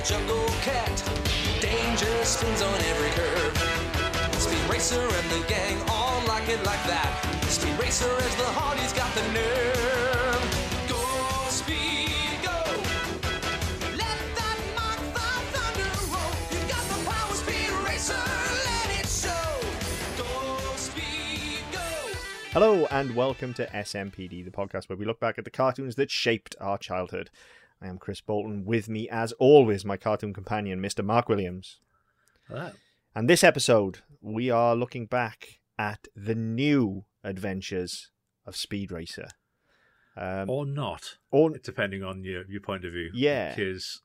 jungle cat. Danger spins on every curve. Speed Racer and the gang all like it like that. Speed Racer as the Hardy's got the nerve. Go, Speed, go. Let that Mach 5 thunder roll. You got the power, Speed Racer, let it show. Go, Speed, go. Hello and welcome to SMPD, the podcast where we look back at the cartoons that shaped our childhood. I am Chris Bolton. With me, as always, my cartoon companion, Mr. Mark Williams. Hello. And this episode, we are looking back at the new adventures of Speed Racer. Or not, Or depending on your point of view. Yeah. Because,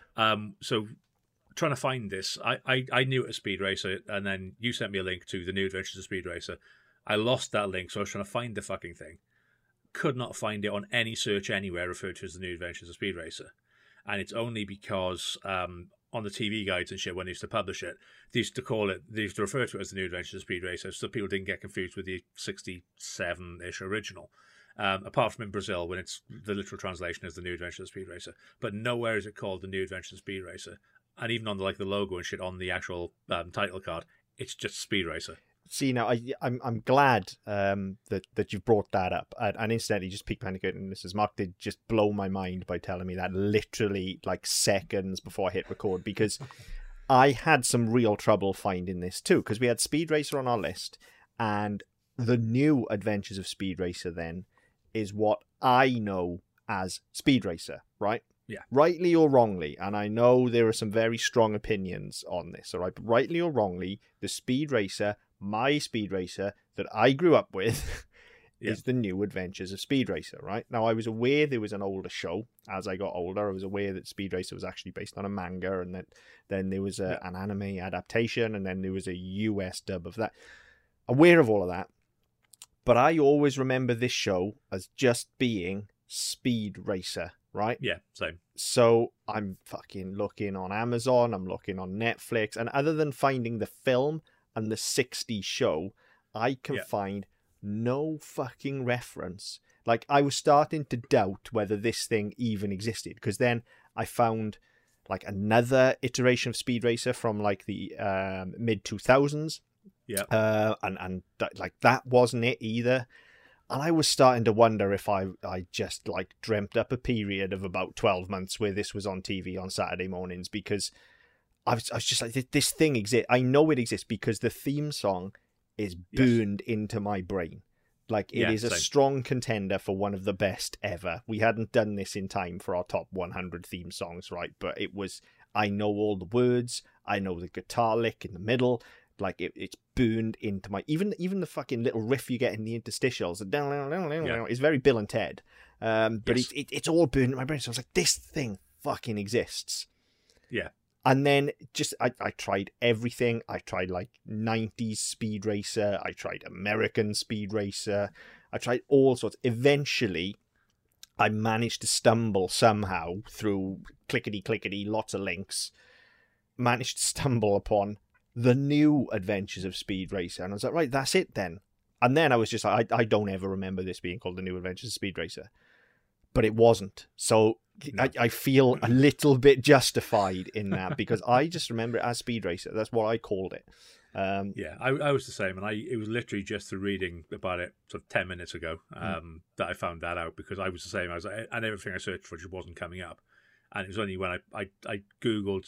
so trying to find this, I knew it as Speed Racer, and then you sent me a link to the New Adventures of Speed Racer. I lost that link, so I was trying to find the fucking thing. Could not find it on any search anywhere referred to as the New Adventures of Speed Racer. And it's only because on the TV guides and shit, when they used to publish it, they used to refer to it as the New Adventures of Speed Racer, so people didn't get confused with the 67-ish original. Apart from in Brazil, when it's the literal translation is the New Adventures of Speed Racer. But nowhere is it called the New Adventures of Speed Racer. And even on the logo and shit on the actual title card, it's just Speed Racer. See, now, I'm glad that you've brought that up. And incidentally, just peek behind the curtain, Mrs. Mark did just blow my mind by telling me that literally like seconds before I hit record, because I had some real trouble finding this too, because we had Speed Racer on our list, and the New Adventures of Speed Racer then is what I know as Speed Racer, right? Yeah. Rightly or wrongly, and I know there are some very strong opinions on this, all right? But rightly or wrongly, the Speed Racer, my Speed Racer that I grew up with, is the New Adventures of Speed Racer, right? Now, I was aware there was an older show. As I got older, I was aware that Speed Racer was actually based on a manga, and that then there was an anime adaptation, and then there was a US dub of that. Aware of all of that. But I always remember this show as just being Speed Racer, right? Yeah, same. So I'm fucking looking on Amazon, I'm looking on Netflix, and other than finding the film and the 60s show, I can find no fucking reference. Like, I was starting to doubt whether this thing even existed, because then I found like another iteration of Speed Racer from like the mid 2000s. Yeah. And like that wasn't it either. And I was starting to wonder if I just like dreamt up a period of about 12 months where this was on TV on Saturday mornings, because I was just like, this thing exists. I know it exists because the theme song is burned into my brain. Like, it is a strong contender for one of the best ever. We hadn't done this in time for our top 100 theme songs, right? But it was, I know all the words. I know the guitar lick in the middle. Like, it's burned into my... Even the fucking little riff you get in the interstitials. It's very Bill and Ted. But it's all burned in my brain. So I was like, this thing fucking exists. Yeah. And then just, I tried everything. I tried like 90s Speed Racer. I tried American Speed Racer. I tried all sorts. Eventually, I managed to stumble somehow through clickety, lots of links. Managed to stumble upon the New Adventures of Speed Racer. And I was like, right, that's it then. And then I was just like, I don't ever remember this being called the New Adventures of Speed Racer. But it wasn't. So no. I feel a little bit justified in that, because I just remember it as Speed Racer. That's what I called it. I was the same, and it was literally just through reading about it sort of 10 minutes ago that I found that out, because I was the same. And everything I searched for just wasn't coming up, and it was only when I googled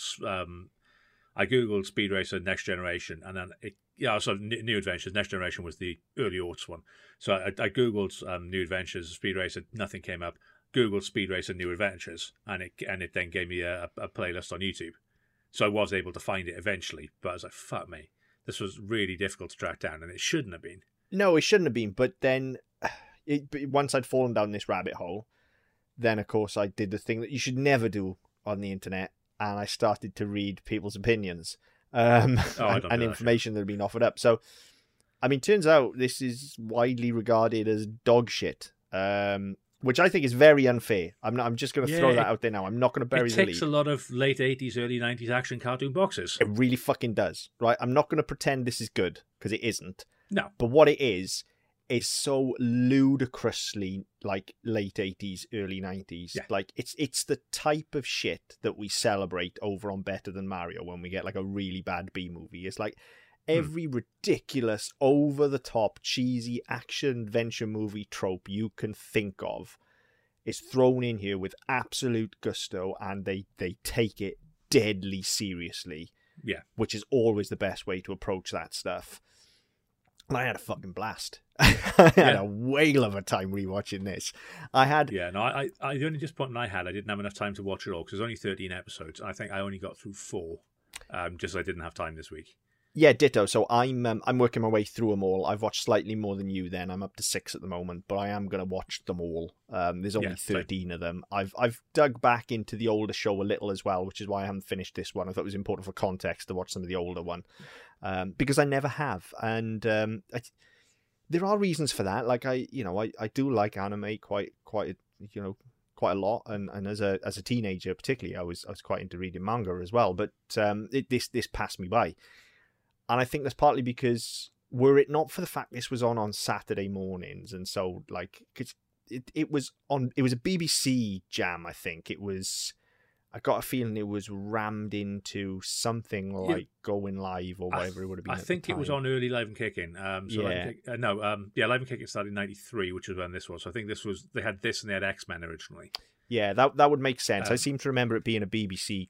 Speed Racer Next Generation, and then so New Adventures Next Generation was the early aughts one. So I googled New Adventures Speed Racer, nothing came up. Googled Speed Racer New Adventures, and it then gave me a playlist on YouTube. So I was able to find it eventually, but I was like, fuck me. This was really difficult to track down, and it shouldn't have been. No, it shouldn't have been, but then once I'd fallen down this rabbit hole, then of course I did the thing that you should never do on the internet, and I started to read people's opinions and information that had been offered up. So, I mean, turns out this is widely regarded as dog shit. Which I think is very unfair. I'm just going to throw that out there now. I'm not going to bury the lead. It ticks a lot of late 80s, early 90s action cartoon boxes. It really fucking does, right? I'm not going to pretend this is good, because it isn't. No. But what it is is so ludicrously like late 80s, early 90s. Yeah. Like it's the type of shit that we celebrate over on Better Than Mario when we get like a really bad B movie. It's like every ridiculous, over the top, cheesy action adventure movie trope you can think of is thrown in here with absolute gusto, and they take it deadly seriously. Yeah. Which is always the best way to approach that stuff. And I had a fucking blast. I had a whale of a time rewatching this. I the only disappointment I had, I didn't have enough time to watch it all because there's only 13 episodes. I think I only got through 4, just so I didn't have time this week. Yeah, ditto. So I'm working my way through them all. I've watched slightly more than you. Then I'm up to 6 at the moment, but I am going to watch them all. There's only 13 of them. I've dug back into the older show a little as well, which is why I haven't finished this one. I thought it was important for context to watch some of the older one, because I never have, and there are reasons for that. Like I do like anime quite a lot, and as a teenager particularly, I was quite into reading manga as well. But this passed me by. And I think that's partly because were it not for the fact this was on Saturday mornings, and so like cause it was a BBC jam. I think it was. I got a feeling it was rammed into something like Going Live or whatever it would have been. I think it was on early Live and Kicking. Live and Kicking started in '93, which was when this was. So I think they had this and they had X-Men originally. Yeah, that would make sense. I seem to remember it being a BBC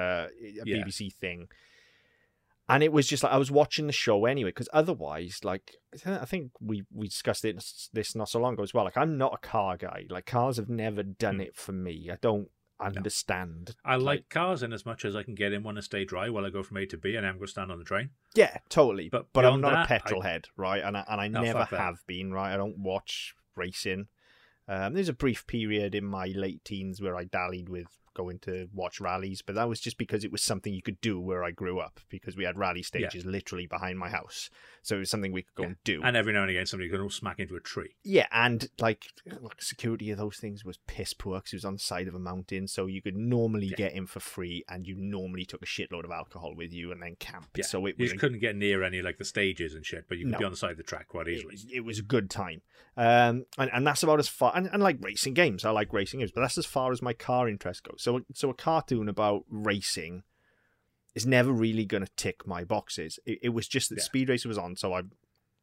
BBC thing. And it was just like I was watching the show anyway, because otherwise, like I think we discussed this not so long ago as well. Like I'm not a car guy. Like cars have never done it for me. I don't understand. I like cars in as much as I can get in one and stay dry while I go from A to B, and I'm going to stand on the train. Yeah, totally. But I'm not a petrol head, right? And I never have been, right? I don't watch racing. There's a brief period in my late teens where I dallied with going to watch rallies, but that was just because it was something you could do where I grew up, because we had rally stages literally behind my house, so it was something we could go and do. And every now and again somebody could all smack into a tree. Yeah, and like security of those things was piss poor because it was on the side of a mountain, so you could normally get in for free, and you normally took a shitload of alcohol with you and then camped. So it was couldn't get near any like the stages and shit, but you could be on the side of the track quite easily. It was a good time, and that's about as far. And like racing games, I like racing games, but that's as far as my car interest goes. So a cartoon about racing is never really going to tick my boxes. It was just that Speed Racer was on, so I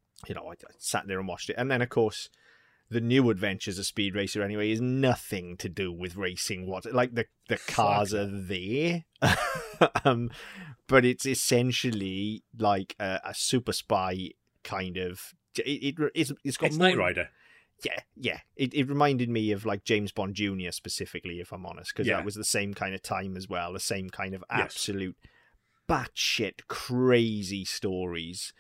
sat there and watched it. And then, of course, the new adventures of Speed Racer anyway is nothing to do with racing. Like the cars are there, but it's essentially like a super spy kind of. It's got Knight Rider. Yeah. It reminded me of like James Bond Jr. specifically, if I'm honest, because that was the same kind of time as well, the same kind of absolute batshit crazy stories.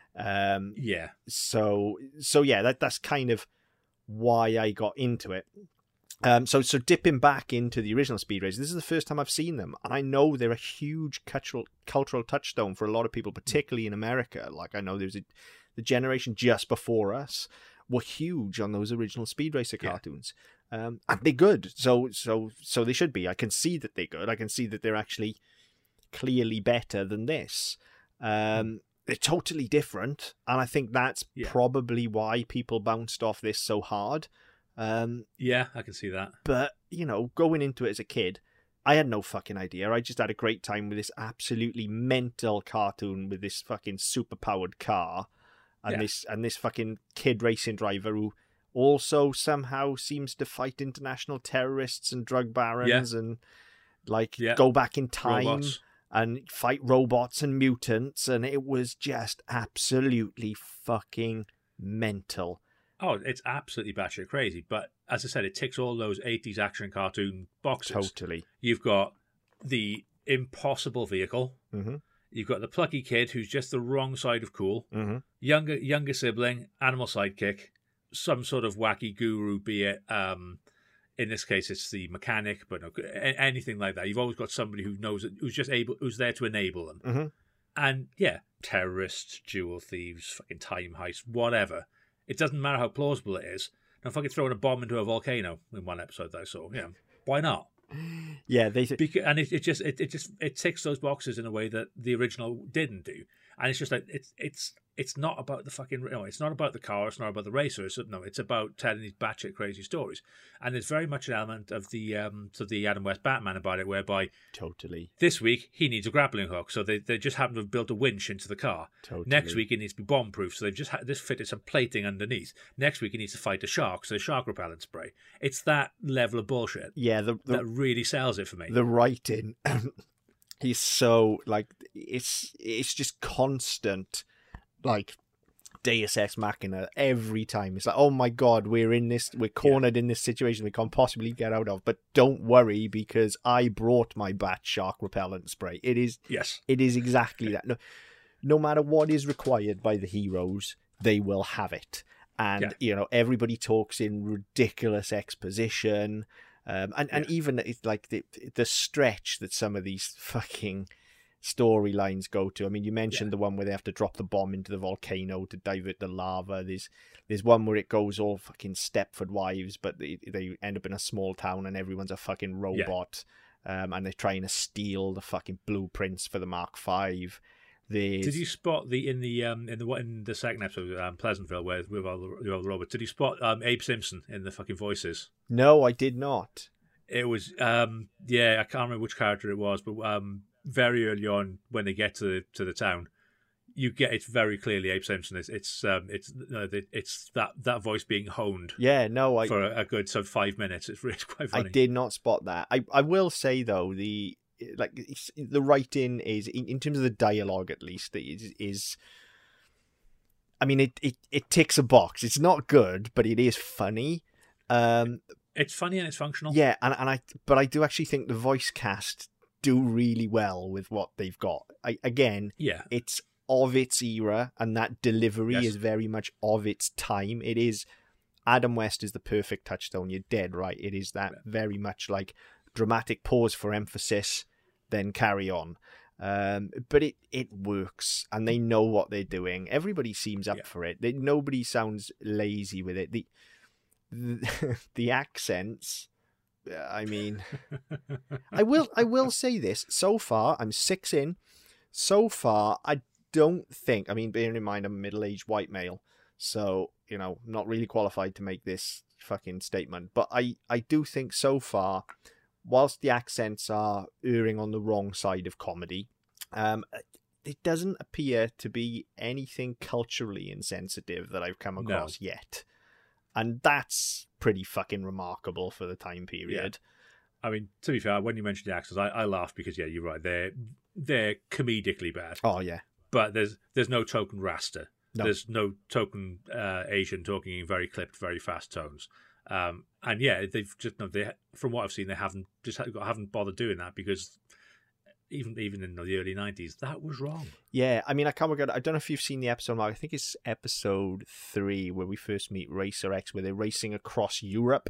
So that's kind of why I got into it. So dipping back into the original Speed Racer, this is the first time I've seen them, and I know they're a huge cultural touchstone for a lot of people, particularly in America. Like I know there's the generation just before us were huge on those original Speed Racer cartoons, and they're good. So they should be. I can see that they're good. I can see that they're actually clearly better than this. They're totally different, and I think that's probably why people bounced off this so hard. I can see that. But going into it as a kid, I had no fucking idea. I just had a great time with this absolutely mental cartoon with this fucking super powered car. And this fucking kid racing driver who also somehow seems to fight international terrorists and drug barons and go back in time and fight robots and mutants, and it was just absolutely fucking mental. Oh, it's absolutely batshit crazy. But as I said, it ticks all those 80s action cartoon boxes. Totally. You've got the impossible vehicle. Mm-hmm. You've got the plucky kid who's just the wrong side of cool. Mm-hmm. Younger sibling, animal sidekick, some sort of wacky guru, be it, in this case, it's the mechanic, but no, anything like that. You've always got somebody who knows, who's there to enable them. Mm-hmm. And terrorists, jewel thieves, fucking time heists, whatever. It doesn't matter how plausible it is. Now, fucking throwing a bomb into a volcano in one episode that I saw, why not? Yeah, it ticks those boxes in a way that the original didn't do. and it's just like it's not about the fucking it's not about the car, it's not about the racer. It's about telling these batshit crazy stories, and there's very much an element of the Adam West Batman about it, whereby totally this week he needs a grappling hook, so they just happen to have built a winch into the car. Totally. Next week it needs to be bomb proof, so they've just fitted some plating underneath. Next week he needs to fight a shark, so shark repellent spray. It's that level of bullshit. Yeah, that really sells it for me. The writing is so like it's just constant. Like Deus Ex Machina every time. It's like, oh my god, we're cornered in this situation we can't possibly get out of. But don't worry, because I brought my bat shark repellent spray. It is exactly that. No matter what is required by the heroes, they will have it. And everybody talks in ridiculous exposition. And even it's like the stretch that some of these fucking storylines go to. I mean, you mentioned the one where they have to drop the bomb into the volcano to divert the lava. There's one where it goes all fucking Stepford Wives, but they end up in a small town and everyone's a fucking robot, and they're trying to steal the fucking blueprints for the Mark V. Did you spot in the second episode, Pleasantville, with all the robots? Did you spot Abe Simpson in the fucking voices? No, I did not. It was I can't remember which character it was, but very early on when they get to the town, you get it's very clearly Abe Simpson. It's that voice being honed. Yeah, no, for a good 5 minutes. It's really quite funny. I did not spot that. I will say though, the writing is in terms of the dialogue at least is I mean it ticks a box. It's not good, but it is funny. It's funny and it's functional. Yeah, but I do actually think the voice cast do really well with what they've got. It's of its era, and that delivery is very much of its time. It is Adam West is the perfect touchstone. You're dead right. It is that very much like dramatic pause for emphasis, then carry on. But it works, and they know what they're doing. Everybody seems up for it. Nobody sounds lazy with it. The accents. I mean, I will say this. So far, I'm 6 in. So far, I don't think. I mean, bearing in mind I'm a middle-aged white male, so I'm not really qualified to make this fucking statement. But I do think so far, whilst the accents are erring on the wrong side of comedy, it doesn't appear to be anything culturally insensitive that I've come across yet. And that's pretty fucking remarkable for the time period. Yeah. I mean, to be fair, when you mentioned the accents, I laugh because, you're right. They're comedically bad. Oh, yeah. But there's no token Rasta. No. There's no token Asian talking in very clipped, very fast tones. They've just from what I've seen, they haven't bothered doing that because even in the early 90s, that was wrong. Yeah, I mean, I don't know if you've seen the episode, Mark. I think it's episode 3 where we first meet Racer X, where they're racing across Europe.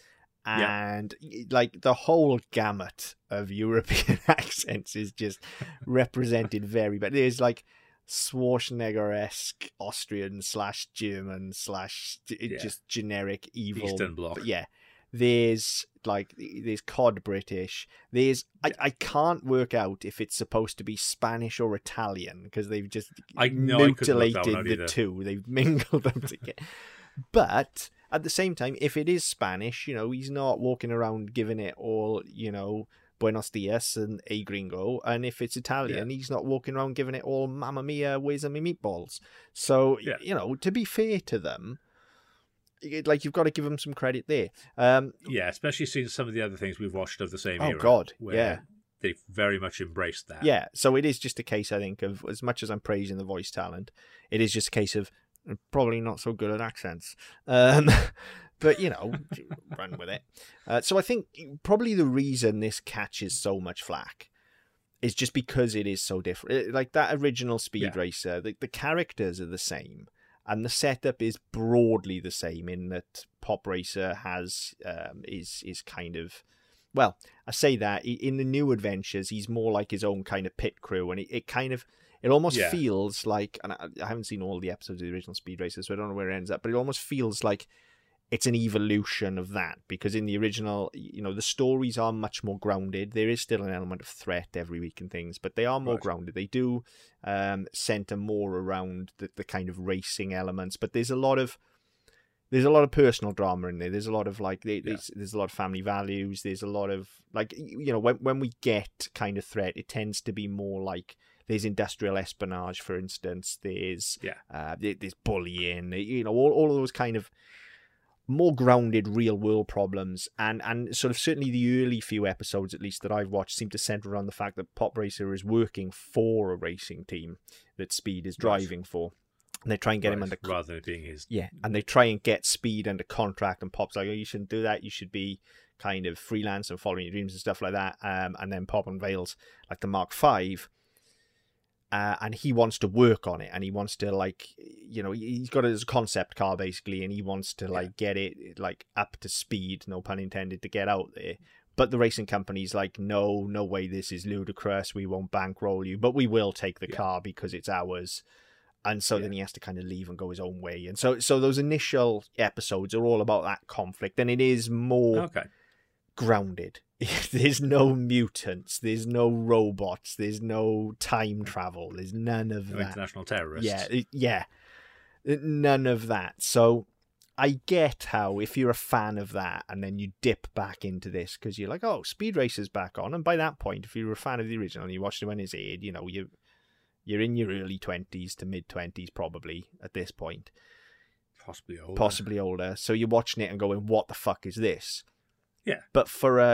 And like the whole gamut of European accents is just represented very bad. There's like Schwarzenegger-esque Austrian / German / just generic evil Eastern Bloc. But there's COD British. I can't work out if it's supposed to be Spanish or Italian because they've just mutilated the two. They've mingled them together. But at the same time, if it is Spanish, he's not walking around giving it all, Buenos dias and a gringo. And if it's Italian, he's not walking around giving it all Mamma Mia, where's my meatballs? So, to be fair to them, you've got to give them some credit there. Especially seeing some of the other things we've watched of the same era. Oh, God, They've very much embraced that. Yeah, so it is just a case, I think, of as much as I'm praising the voice talent, it is just a case of probably not so good at accents. But, run with it. So I think probably the reason this catches so much flack is just because it is so different. Like that original Speed Racer, the characters are the same. And the setup is broadly the same in that Pop Racer has is kind of... Well, I say that in the new adventures, he's more like his own kind of pit crew. And it almost feels like... And I haven't seen all the episodes of the original Speed Racer, so I don't know where it ends up. But it almost feels like it's an evolution of that, because in the original, the stories are much more grounded. There is still an element of threat every week and things, but they are more grounded. They do center more around the kind of racing elements, but there's a lot of personal drama in there. There's a lot of there's a lot of family values. There's a lot of when we get kind of threat, it tends to be more like there's industrial espionage, for instance. There's bullying. All of those kind of more grounded real world problems, and sort of certainly the early few episodes, at least that I've watched, seem to center around the fact that Pop Racer is working for a racing team that Speed is driving for. And they try and get him under rather than it being his. Yeah, and they try and get Speed under contract, and Pop's like, "Oh, you shouldn't do that. You should be kind of freelance and following your dreams and stuff like that." And then Pop unveils like the Mark V, and he wants to work on it, and he wants to he's got it as a concept car basically, and he wants to get it up to speed, no pun intended, to get out there. But the racing company's like, no way, this is ludicrous. We won't bankroll you, but we will take the car because it's ours. And so then he has to kind of leave and go his own way. And so those initial episodes are all about that conflict, and it is more grounded. There's no mutants, there's no robots, there's no time travel, there's none of that. International terrorists. Yeah, none of that. So I get how, if you're a fan of that and then you dip back into this because you're like, oh, Speed Racer's back on, and by that point, if you're a fan of the original and you watched it when it's aired, you're in your early 20s to mid 20s probably at this point. Possibly older. So you're watching it and going, what the fuck is this? Yeah. But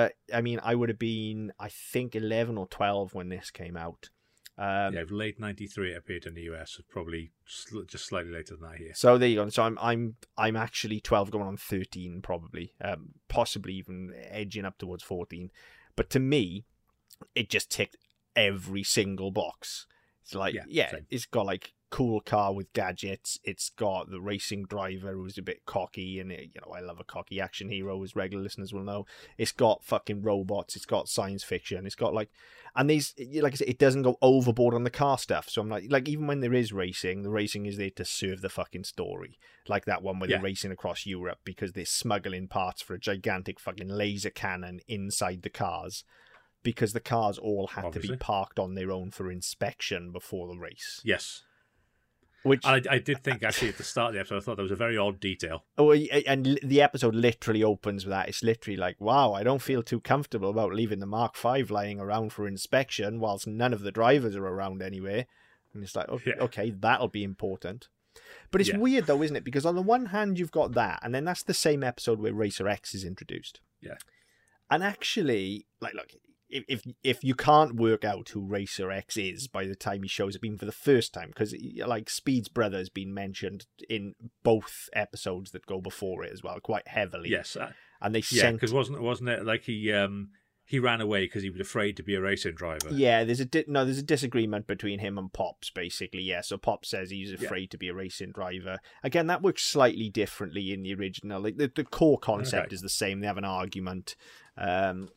I would have been, I think, 11 or 12 when this came out. Late 93 it appeared in the US, probably just slightly later than that here. So there you go. So I'm actually 12 going on 13 probably, possibly even edging up towards 14. But to me, it just ticked every single box. It's like, it's got like cool car with gadgets. It's got the racing driver who's a bit cocky, and I love a cocky action hero, as regular listeners will know. It's got fucking robots. It's got science fiction. It's got and these, like I said, it doesn't go overboard on the car stuff. So I'm like even when there is racing, the racing is there to serve the fucking story. Like that one where they're racing across Europe because they're smuggling parts for a gigantic fucking laser cannon inside the cars, because the cars all had to be parked on their own for inspection before the race. Yes. Which I did think, actually, at the start of the episode, I thought that was a very odd detail. Oh, and the episode literally opens with that. It's literally like, wow, I don't feel too comfortable about leaving the Mark V lying around for inspection whilst none of the drivers are around anyway. And it's like, okay, that'll be important. But it's weird, though, isn't it? Because on the one hand, you've got that, and then that's the same episode where Racer X is introduced. Yeah. And actually, look, if you can't work out who Racer X is by the time he shows up, even for the first time, because Speed's brother has been mentioned in both episodes that go before it as well, quite heavily. Yes, and they sent, because wasn't it like he ran away because he was afraid to be a racing driver? Yeah, there's a disagreement between him and Pops basically. Yeah, so Pops says he's afraid to be a racing driver. Again, that works slightly differently in the original. Like the core concept is the same. They have an argument, and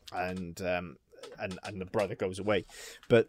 the brother goes away. But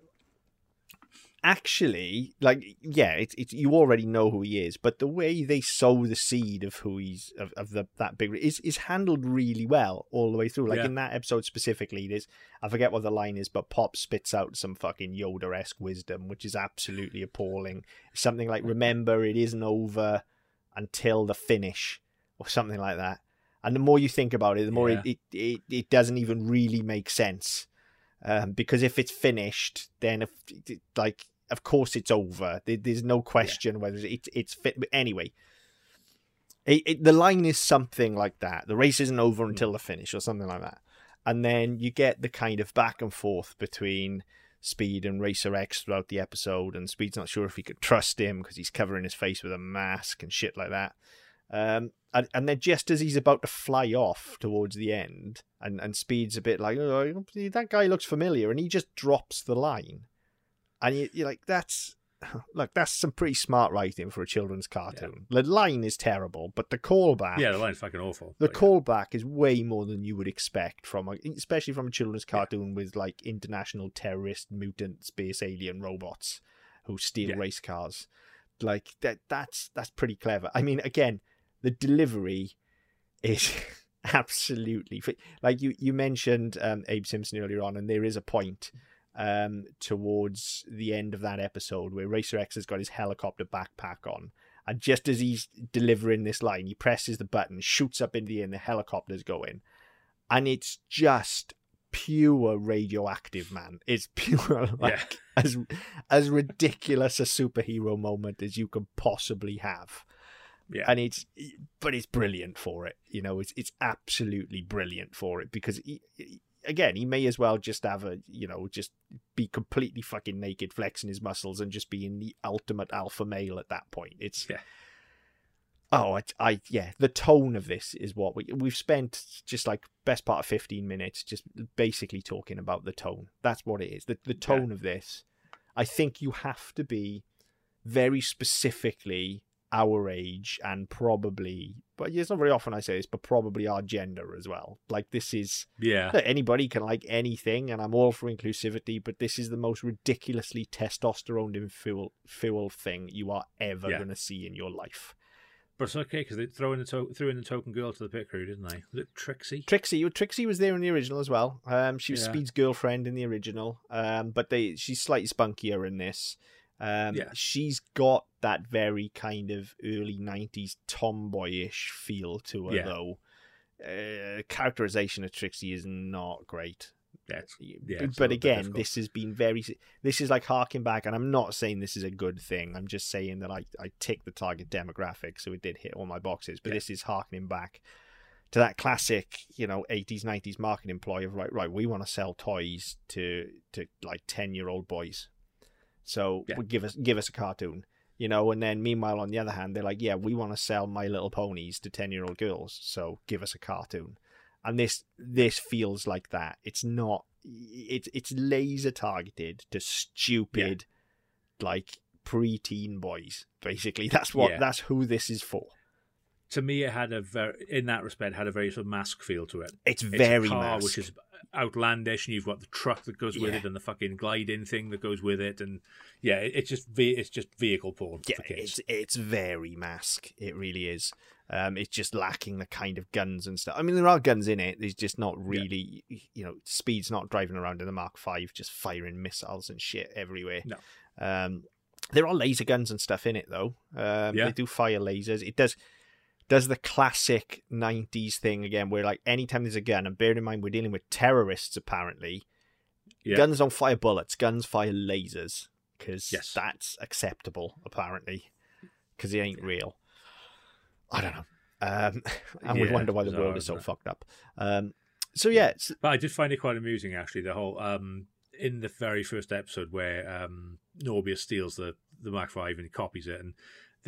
actually, it's you already know who he is, but the way they sow the seed of who he's that big is handled really well all the way through. In that episode specifically, I forget what the line is, but Pop spits out some fucking Yoda-esque wisdom, which is absolutely appalling. Something like, remember, it isn't over until the finish, or something like that. And the more you think about it, the more it doesn't even really make sense. Because if it's finished, then of course it's over. There's no question whether it's fit. But anyway, the line is something like that. The race isn't over until the finish, or something like that. And then you get the kind of back and forth between Speed and Racer X throughout the episode, and Speed's not sure if he could trust him because he's covering his face with a mask and shit like that. And then just as he's about to fly off towards the end, and Speed's a bit like, oh, that guy looks familiar, and he just drops the line. And you're like, that's some pretty smart writing for a children's cartoon. Yeah. The line is terrible, but the callback... Yeah, the line's fucking awful. The callback is way more than you would expect, especially from a children's cartoon with international terrorist, mutant, space alien robots who steal race cars. That's pretty clever. I mean, again, the delivery, is absolutely like you mentioned Abe Simpson earlier on, and there is a point towards the end of that episode where Racer X has got his helicopter backpack on, and just as he's delivering this line, he presses the button, shoots up in the air, and the helicopter's going, and it's just pure radioactive, man. It's pure, like, as ridiculous a superhero moment as you could possibly have. Yeah. And it's brilliant for it. You know, it's absolutely brilliant for it, because he may as well just have just be completely fucking naked, flexing his muscles and just being the ultimate alpha male at that point. It's the tone of this is what we've spent just like best part of 15 minutes just basically talking about the tone. That's what it is. The tone of this. I think you have to be very specifically our age, and probably, but it's not very often I say this, but probably our gender as well. Like, this is, anybody can like anything, and I'm all for inclusivity, but this is the most ridiculously testosterone fuel thing you are ever going to see in your life. But it's okay, because they threw in the token girl to the pit crew, didn't they? Was it Trixie? Trixie was there in the original as well. She was Speed's girlfriend in the original, but she's slightly spunkier in this. She's got that very kind of early 90s tomboyish feel to her, though. Characterization of Trixie is not great. But again, this has been this is like harking back, and I'm not saying this is a good thing. I'm just saying that I tick the target demographic, so it did hit all my boxes. But this is harkening back to that classic, 80s, 90s marketing ploy of right, we want to sell toys to like 10-year-old boys. So give us a cartoon, and then meanwhile, on the other hand, they're like, we want to sell My Little Ponies to 10-year-old girls. So give us a cartoon. And this feels like that. It's not, it's laser targeted to stupid, like preteen boys. Basically, that's who this is for. To me, it had a very sort of mask feel to it. It's very a car, mask, which is outlandish, and you've got the truck that goes with it, and the fucking glide-in thing that goes with it, and it's just vehicle porn for kids. It's very mask. It really is. It's just lacking the kind of guns and stuff. I mean, there are guns in it. There's just not really, Speed's not driving around in the Mark V, just firing missiles and shit everywhere. No. There are laser guns and stuff in it, though. They do fire lasers. It does the classic 90s thing again, where like anytime there's a gun, and bear in mind we're dealing with terrorists apparently, guns don't fire bullets, guns fire lasers, because that's acceptable apparently, because it ain't real. I don't know. And we wonder why the world is so fucked up. But I did find it quite amusing, actually, the whole in the very first episode where Morbius steals the Mark V and he copies it, and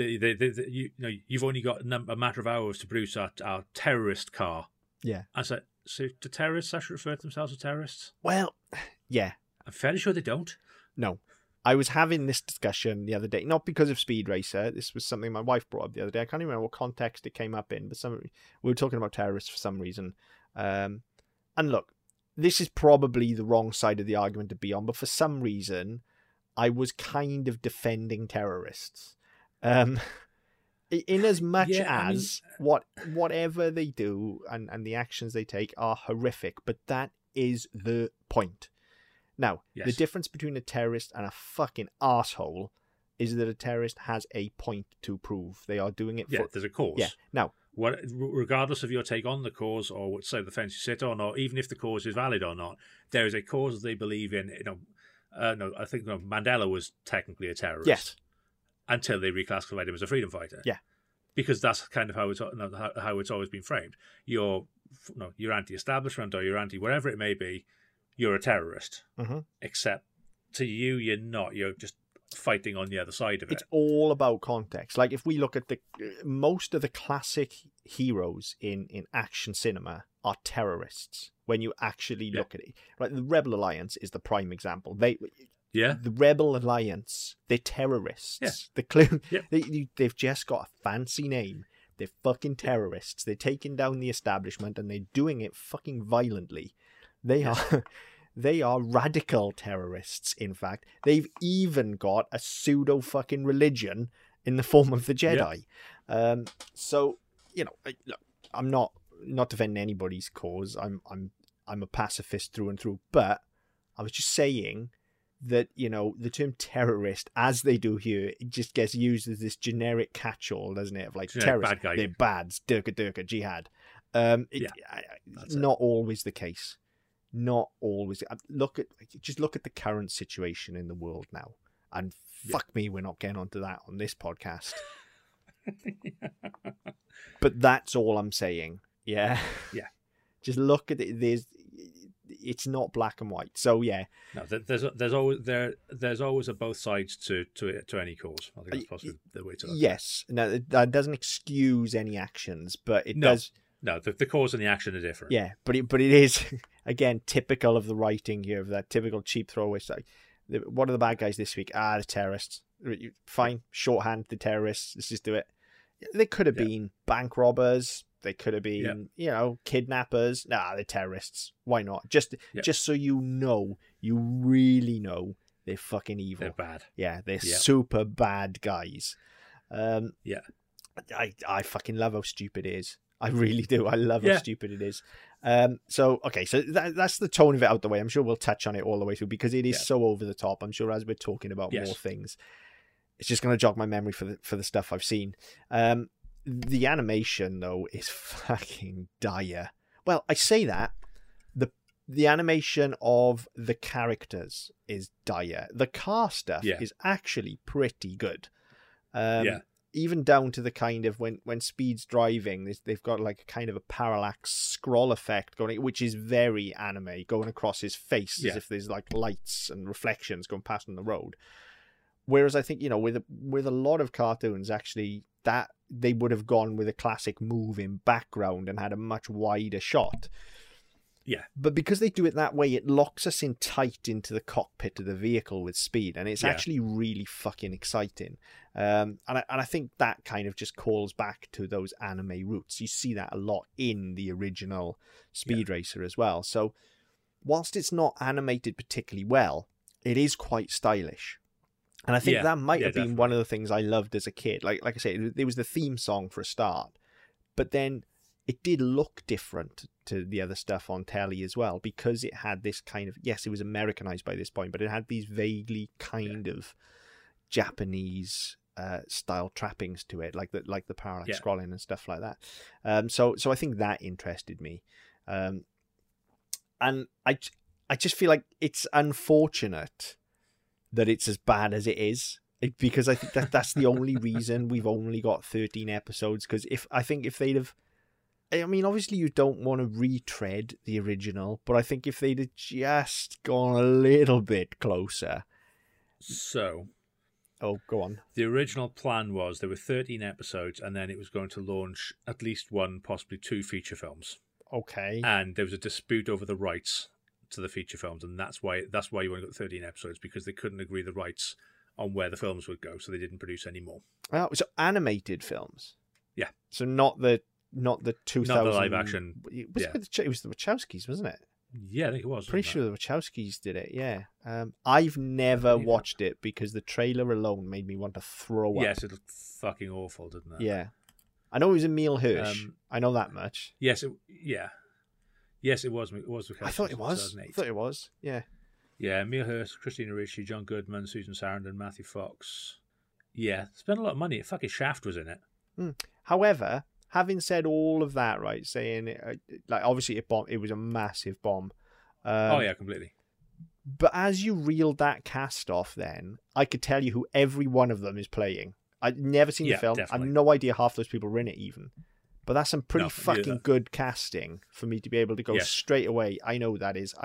you've only got a matter of hours to produce our terrorist car. Yeah. I said, so do terrorists actually refer to themselves as terrorists? Well, yeah. I'm fairly sure they don't. No. I was having this discussion the other day, not because of Speed Racer. This was something my wife brought up the other day. I can't even remember what context it came up in, but we were talking about terrorists for some reason. And look, this is probably the wrong side of the argument to be on, but for some reason, I was kind of defending terrorists. In as much as whatever they do and the actions they take are horrific, but that is the point. Now, the difference between a terrorist and a fucking asshole is that a terrorist has a point to prove. They are doing it for... there's a cause. Yeah. Now, regardless of your take on the cause or what side of the fence you sit on, or even if the cause is valid or not, there is a cause they believe in. I think Mandela was technically a terrorist. Yes. Until they reclassified him as a freedom fighter. Yeah. Because that's kind of how it's always been framed. You're anti-establishment or you're anti-whatever it may be, you're a terrorist. Mm-hmm. Except to you, you're not. You're just fighting on the other side of it. It's all about context. Like, if we look at most of the classic heroes in action cinema are terrorists. When you actually look at it, right? The Rebel Alliance is the prime example. The Rebel Alliance, they're terrorists. Yeah. They've just got a fancy name. They're fucking terrorists. They're taking down the establishment and they're doing it fucking violently. They are radical terrorists, in fact. They've even got a pseudo fucking religion in the form of the Jedi. So, look, I'm not not defending anybody's cause. I'm a pacifist through and through. But I was just saying that, you know, the term terrorist, as they do here, it just gets used as this generic catch-all, doesn't it? Of like terrorists, bad guy. they're bads, durka, jihad. Not always the case. Not always. Look at the current situation in the world now, and fuck me, we're not getting onto that on this podcast. But that's all I'm saying. Yeah. Just look at it. It's not black and white. So yeah. No, there's always a both sides to any cause. I think that's possibly the way to look. Yes. Now that doesn't excuse any actions, but it does. No, the cause and the action are different. Yeah, but it is again typical of the writing here, of that typical cheap throwaway stuff. What are the bad guys this week? The terrorists. Fine, shorthand, the terrorists. Let's just do it. They could have been bank robbers. They could have been, kidnappers. They're terrorists. Why not? Just so you really know, they're fucking evil. They're bad. Yeah, they're super bad guys. I fucking love how stupid it is. I really do. I love how stupid it is. So that's the tone of it out the way. I'm sure we'll touch on it all the way through because it is so over the top. I'm sure as we're talking about more things, it's just going to jog my memory for the stuff I've seen. The animation though is fucking dire. Well, I say that the animation of the characters is dire. The car stuff is actually pretty good. Even down to the kind of when Speed's driving, they've got like a kind of a parallax scroll effect going, which is very anime, going across his face as if there's like lights and reflections going past on the road. Whereas I think, with a lot of cartoons, actually, that they would have gone with a classic moving background and had a much wider shot. Yeah. But because they do it that way, it locks us in tight into the cockpit of the vehicle with Speed, and it's actually really fucking exciting. And I think that kind of just calls back to those anime roots. You see that a lot in the original Speed Racer as well. So whilst it's not animated particularly well, it is quite stylish. And I think that might have been one of the things I loved as a kid. Like I say, there was the theme song for a start, but then it did look different to the other stuff on telly as well, because it had this kind of, yes, it was Americanized by this point, but it had these vaguely kind of Japanese style trappings to it, like the parallax scrolling and stuff like that. So I think that interested me. And I just feel like it's unfortunate that it's as bad as it is, because I think that's the only reason we've only got 13 episodes. Because if they'd have, I mean, obviously you don't want to retread the original, but I think if they'd have just gone a little bit closer. So, go on. The original plan was there were 13 episodes, and then it was going to launch at least one, possibly two feature films. Okay. And there was a dispute over the rights to the feature films, and that's why you only got 13 episodes, because they couldn't agree the rights on where the films would go, so they didn't produce any more. Oh, so animated films. Yeah. So not the 2000. Not the live action. It was the Wachowskis, wasn't it? Yeah, I think it was. Pretty sure the Wachowskis did it. Yeah. I've never watched it because the trailer alone made me want to throw up. Yes, it looked fucking awful, didn't it? Yeah. I know it was Emile Hirsch. I know that much. Yes. Yes, it was. It was. I thought it was. Yeah. Yeah, Emile Hirsch, Christina Ricci, John Goodman, Susan Sarandon, Matthew Fox. Yeah, spent a lot of money. Fucking Shaft was in it. However, having said all of that, right, saying like obviously it was a massive bomb. Completely. But as you reeled that cast off, then I could tell you who every one of them is playing. I've never seen the film. Definitely. I've no idea half those people were in it even. But that's some pretty fucking good casting for me to be able to go straight away. I know that is.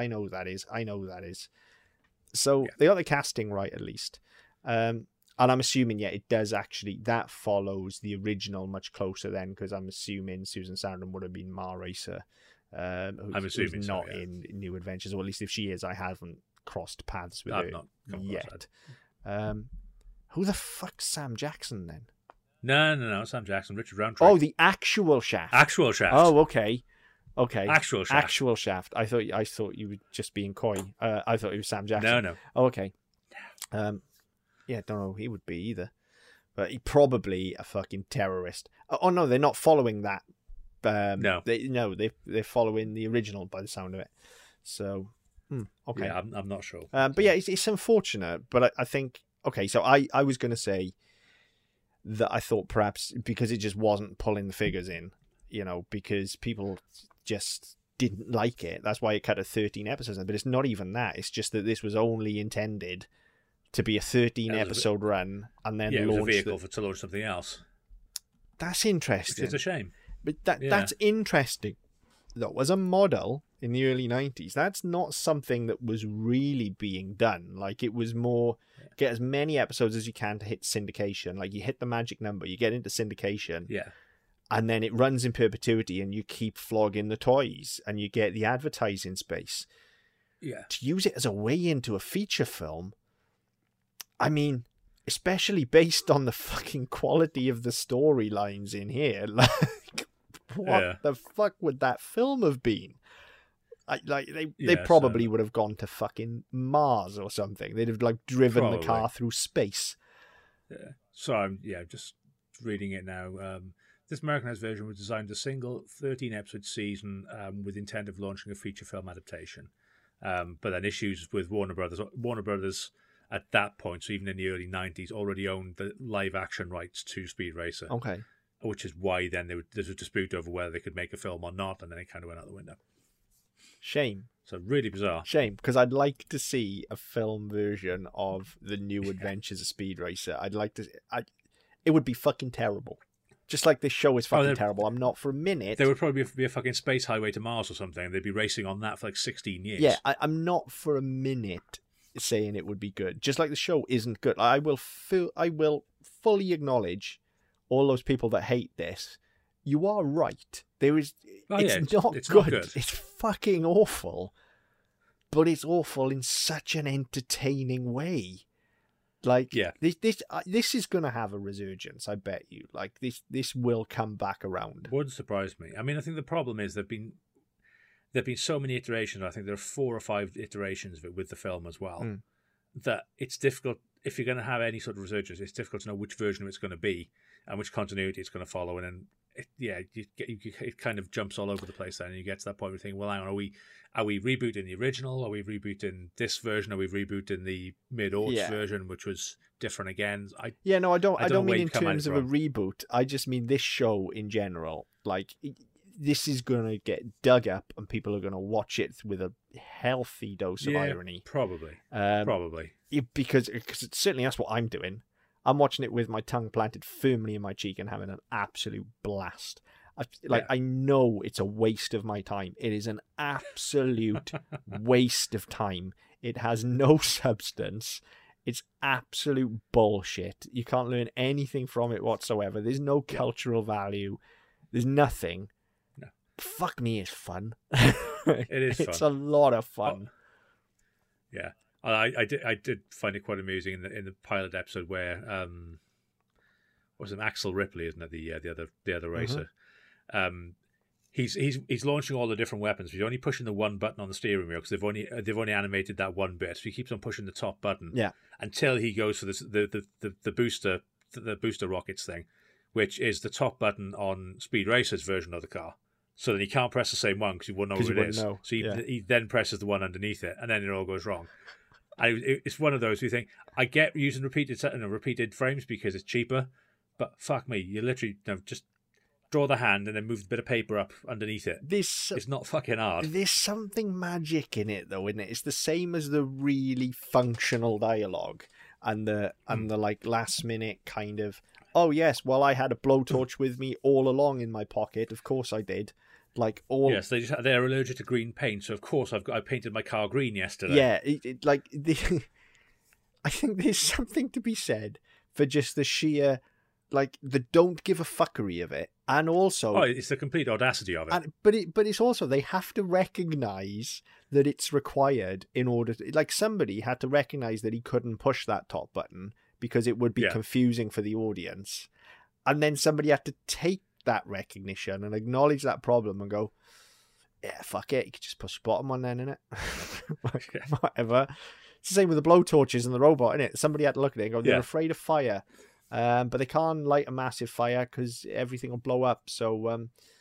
So they got the casting right at least. And I'm assuming, it does actually, that follows the original much closer then, because I'm assuming Susan Sarandon would have been Ma Racer. Who's not in New Adventures, or at least if she is, I haven't crossed paths with her yet. Who the fuck's Sam Jackson then? No, Sam Jackson, Richard Roundtree. Oh, the actual Shaft. Oh, okay. Actual Shaft. I thought you were just being coy. I thought it was Sam Jackson. No. Oh, okay. Don't know who he would be either. But he probably a fucking terrorist. Oh no, they're not following that No. They're following the original by the sound of it. So, okay. Yeah, I'm not sure. But yeah, it's unfortunate. But I think, okay, so I was going to say that I thought perhaps because it just wasn't pulling the figures in, because people just didn't like it. That's why it cut to 13 episodes. But it's not even that. It's just that this was only intended to be a 13 episode run and then it was launch a vehicle to launch something else. That's interesting. It's a shame. But that's interesting. Though, as a model in the early 90s, that's not something that was really being done. Like, it was more get as many episodes as you can to hit syndication. Like, you hit the magic number, you get into syndication. Yeah. And then it runs in perpetuity and you keep flogging the toys and you get the advertising space. Yeah. To use it as a way into a feature film, I mean, especially based on the fucking quality of the storylines in here, like, what the fuck would that film have been? They probably would have gone to fucking Mars or something. They'd have like driven the car through space. Yeah. So I'm just reading it now. This Americanized version was designed as a single 13-episode season with intent of launching a feature film adaptation. But then issues with Warner Brothers at that point, so even in the early 90s, already owned the live-action rights to Speed Racer. Okay. Which is why then there's a dispute over whether they could make a film or not, and then it kind of went out the window. Shame. So really bizarre. Shame, because I'd like to see a film version of the New Adventures of Speed Racer. I'd like to... It would be fucking terrible. Just like this show is fucking terrible. I'm not for a minute. There would probably be a fucking space highway to Mars or something. They'd be racing on that for like 16 years. Yeah, I'm not for a minute saying it would be good. Just like the show isn't good. I will fully acknowledge all those people that hate this. You are right. It's not good. It's fucking awful. But it's awful in such an entertaining way. Like, this is going to have a resurgence, I bet you. Like, this will come back around. Wouldn't surprise me. I mean, I think the problem is there've been so many iterations. I think there are 4 or 5 iterations of it with the film as well. That it's difficult, if you're going to have any sort of resurgence, it's difficult to know which version of it's going to be and which continuity it's going to follow. And then, it kind of jumps all over the place then. And you get to that point where you think, well, hang on, are we rebooting the original? Are we rebooting this version? Are we rebooting the mid-aughts version, which was different again? I don't mean in terms of a reboot. I just mean this show in general. Like, this is going to get dug up and people are going to watch it with a healthy dose of irony. Probably. Because certainly that's what I'm doing. I'm watching it with my tongue planted firmly in my cheek and having an absolute blast. I know it's a waste of my time. It is an absolute waste of time. It has no substance. It's absolute bullshit. You can't learn anything from it whatsoever. There's no cultural value. There's nothing. No. Fuck me, it's fun. It is fun. It's a lot of fun. Yeah. I did find it quite amusing in the pilot episode where was it Axel Ripley, isn't it, the other racer? He's launching all the different weapons. He's only pushing the one button on the steering wheel because they've only animated that one bit. So he keeps on pushing the top button until he goes for the booster rockets thing, which is the top button on Speed Racer's version of the car. So then he can't press the same one because he wouldn't know what it is. So he then presses the one underneath it, and then it all goes wrong. And it's one of those where you think, I get using repeated frames because it's cheaper, but fuck me, you literally just draw the hand and then move a bit of paper up underneath it. It's not fucking hard. There's something magic in it, though, isn't it? It's the same as the really functional dialogue and the like last minute kind of, oh yes, well I had a blowtorch with me all along in my pocket. Of course I did. Like all yes, they're allergic to green paint, so of course I painted my car green yesterday. Yeah, I think there's something to be said for just the sheer like the don't give a fuckery of it, and also it's the complete audacity of it. But it's also they have to recognize that it's required in order to, like somebody had to recognize that he couldn't push that top button because it would be confusing for the audience, and then somebody had to take that recognition and acknowledge that problem and go, yeah, fuck it, you could just push the bottom one then, innit? Whatever. It's the same with the blowtorches and the robot, innit? Somebody had to look at it and go, they're afraid of fire, but they can't light a massive fire because everything will blow up. So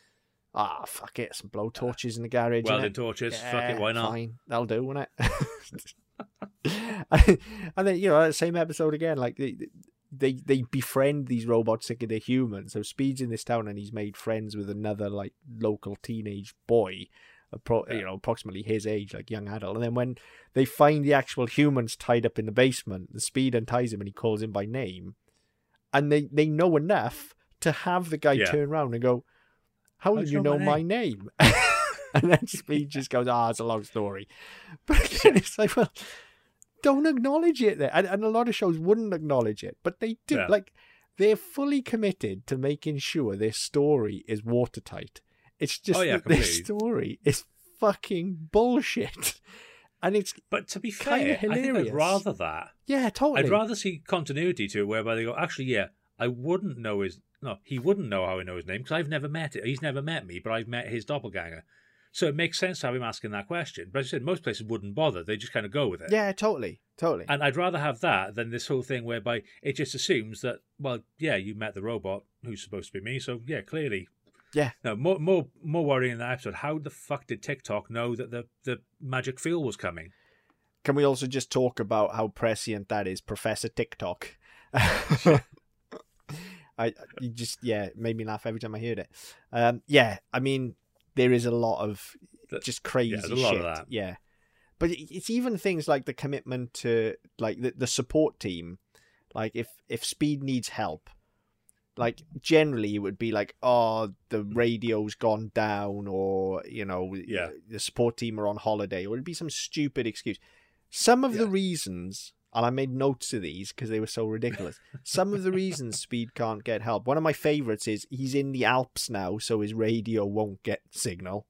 Ah, fuck it, some blow torches in the garage. Welding innit? torches, fuck it, why not? Fine, that'll do, won't it? And then, that same episode again, like they befriend these robots thinking they're human. So Speed's in this town and he's made friends with another like local teenage boy, approximately his age, like young adult. And then when they find the actual humans tied up in the basement, the Speed unties him and he calls him by name. And they know enough to have the guy turn around and go, how did you know my name? And then Speed just goes, it's a long story. But again, it's like, well, don't acknowledge it there. And a lot of shows wouldn't acknowledge it, but they do. Yeah. Like, they're fully committed to making sure their story is watertight. It's just that their story is fucking bullshit. And it's But to be fair, hilarious. I think I'd rather that. Yeah, totally. I'd rather see continuity to it whereby they go, actually, I wouldn't know he wouldn't know how I know his name because I've never met it. He's never met me, but I've met his doppelganger. So it makes sense to have him asking that question. But as I said, most places wouldn't bother. They just kind of go with it. Yeah, totally. And I'd rather have that than this whole thing whereby it just assumes that, well, yeah, you met the robot who's supposed to be me. So, yeah, clearly. Yeah. No, more worrying in that episode. How the fuck did TikTok know that the magic feel was coming? Can we also just talk about how prescient that is, Professor TikTok? It made me laugh every time I heard it. I mean, there is a lot of just crazy shit. There's a lot of that. Yeah. But it's even things like the commitment to like the support team. Like if Speed needs help, like generally it would be like, the radio's gone down, or the support team are on holiday, or it'd be some stupid excuse. Some of the reasons, and I made notes of these because they were so ridiculous. Some of the reasons Speed can't get help. One of my favorites is he's in the Alps now, so his radio won't get signal.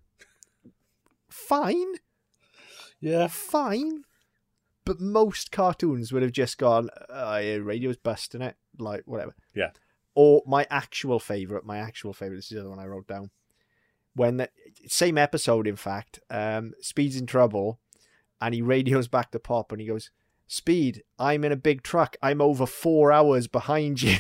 Fine. Yeah. Fine. But most cartoons would have just gone, radio's busting it, like whatever. Yeah. Or my actual favorite, this is the other one I wrote down. When the same episode, in fact, Speed's in trouble and he radios back to Pop and he goes, Speed, I'm in a big truck. I'm over 4 hours behind you.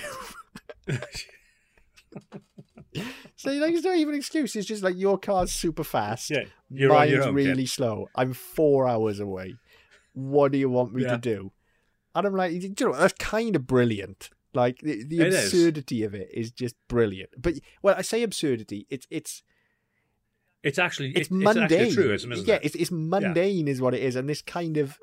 So it's not even an excuse. It's just like, your car's super fast. Yeah, mine's really slow. I'm 4 hours away. What do you want me to do? And I'm like, that's kind of brilliant. Like the absurdity of it is just brilliant. But I say absurdity. It's actually mundane. It's actually truism, isn't it? It's mundane is what it is, and this kind of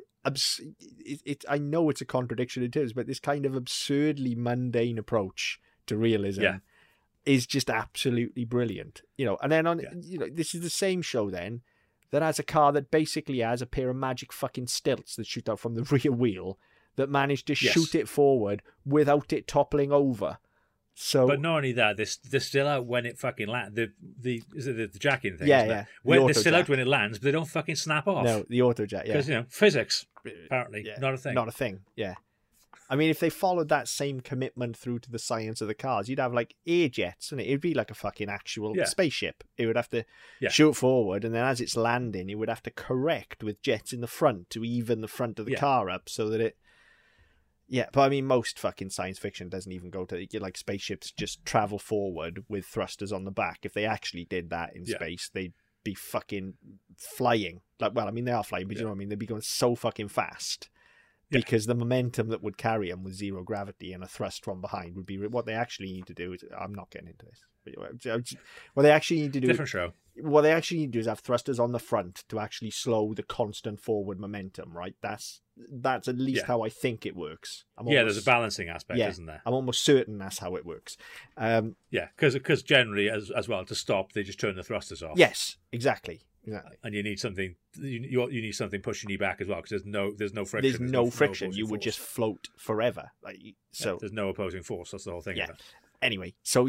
I know it's a contradiction in terms, but this kind of absurdly mundane approach to realism is just absolutely brilliant. And then this is the same show then that has a car that basically has a pair of magic fucking stilts that shoot out from the rear wheel that managed to shoot it forward without it toppling over. So, but not only that, they're still out when it fucking lands. Is it the jacking thing? Yeah. They're still out when it lands, but they don't fucking snap off. No, the auto jack. Yeah, because physics apparently not a thing. Not a thing. Yeah. I mean, if they followed that same commitment through to the science of the cars, you'd have like air jets, and it'd be like a fucking actual spaceship. It would have to shoot forward, and then as it's landing, it would have to correct with jets in the front to even the front of the car up so that it. Yeah, but I mean, most fucking science fiction doesn't even go to like spaceships just travel forward with thrusters on the back. If they actually did that in space, they'd be fucking flying. Like, well, I mean, they are flying, but you know what I mean? They'd be going so fucking fast because the momentum that would carry them with zero gravity and a thrust from behind would be what they actually need to do. I'm not getting into this. What they actually need to do. Different show. What they actually need to do is have thrusters on the front to actually slow the constant forward momentum, right? That's at least how I think it works. There's a balancing aspect, isn't there? I'm almost certain that's how it works. Because generally, as well, to stop, they just turn the thrusters off. Yes, exactly. And you need something. You need something pushing you back as well, because there's no friction. There's no friction. You would just float forever. There's no opposing force. That's the whole thing. Yeah. Anyway, so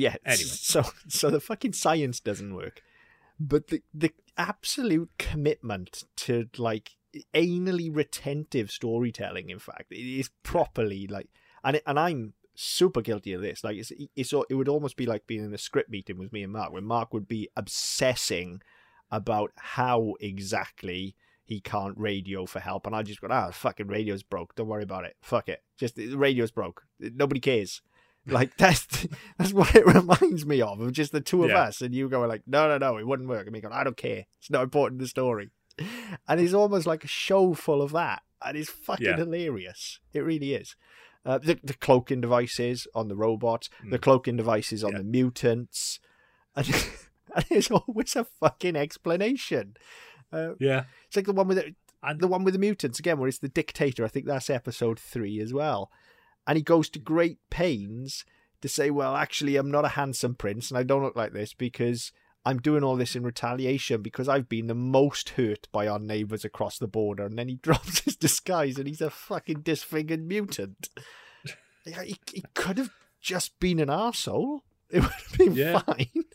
the fucking science doesn't work. But the absolute commitment to like anally retentive storytelling, in fact, it is properly like, and I'm super guilty of this. Like it would almost be like being in a script meeting with me and Mark, where Mark would be obsessing about how exactly he can't radio for help, and I just go, fucking radio's broke. Don't worry about it. Fuck it. Just the radio's broke. Nobody cares. Like that's what it reminds me of just the two of Yeah. us, and you going like, no, it wouldn't work. And me going, I don't care. It's not important to the story. And it's almost like a show full of that, and it's fucking hilarious. It really is. The cloaking devices on the robots, the cloaking devices on the mutants, and there's always a fucking explanation. It's like the one with the mutants again, where it's the dictator. I think that's episode 3 as well. And he goes to great pains to say, well, actually, I'm not a handsome prince and I don't look like this because I'm doing all this in retaliation because I've been the most hurt by our neighbours across the border. And then he drops his disguise and he's a fucking disfigured mutant. He could have just been an arsehole. It would have been fine.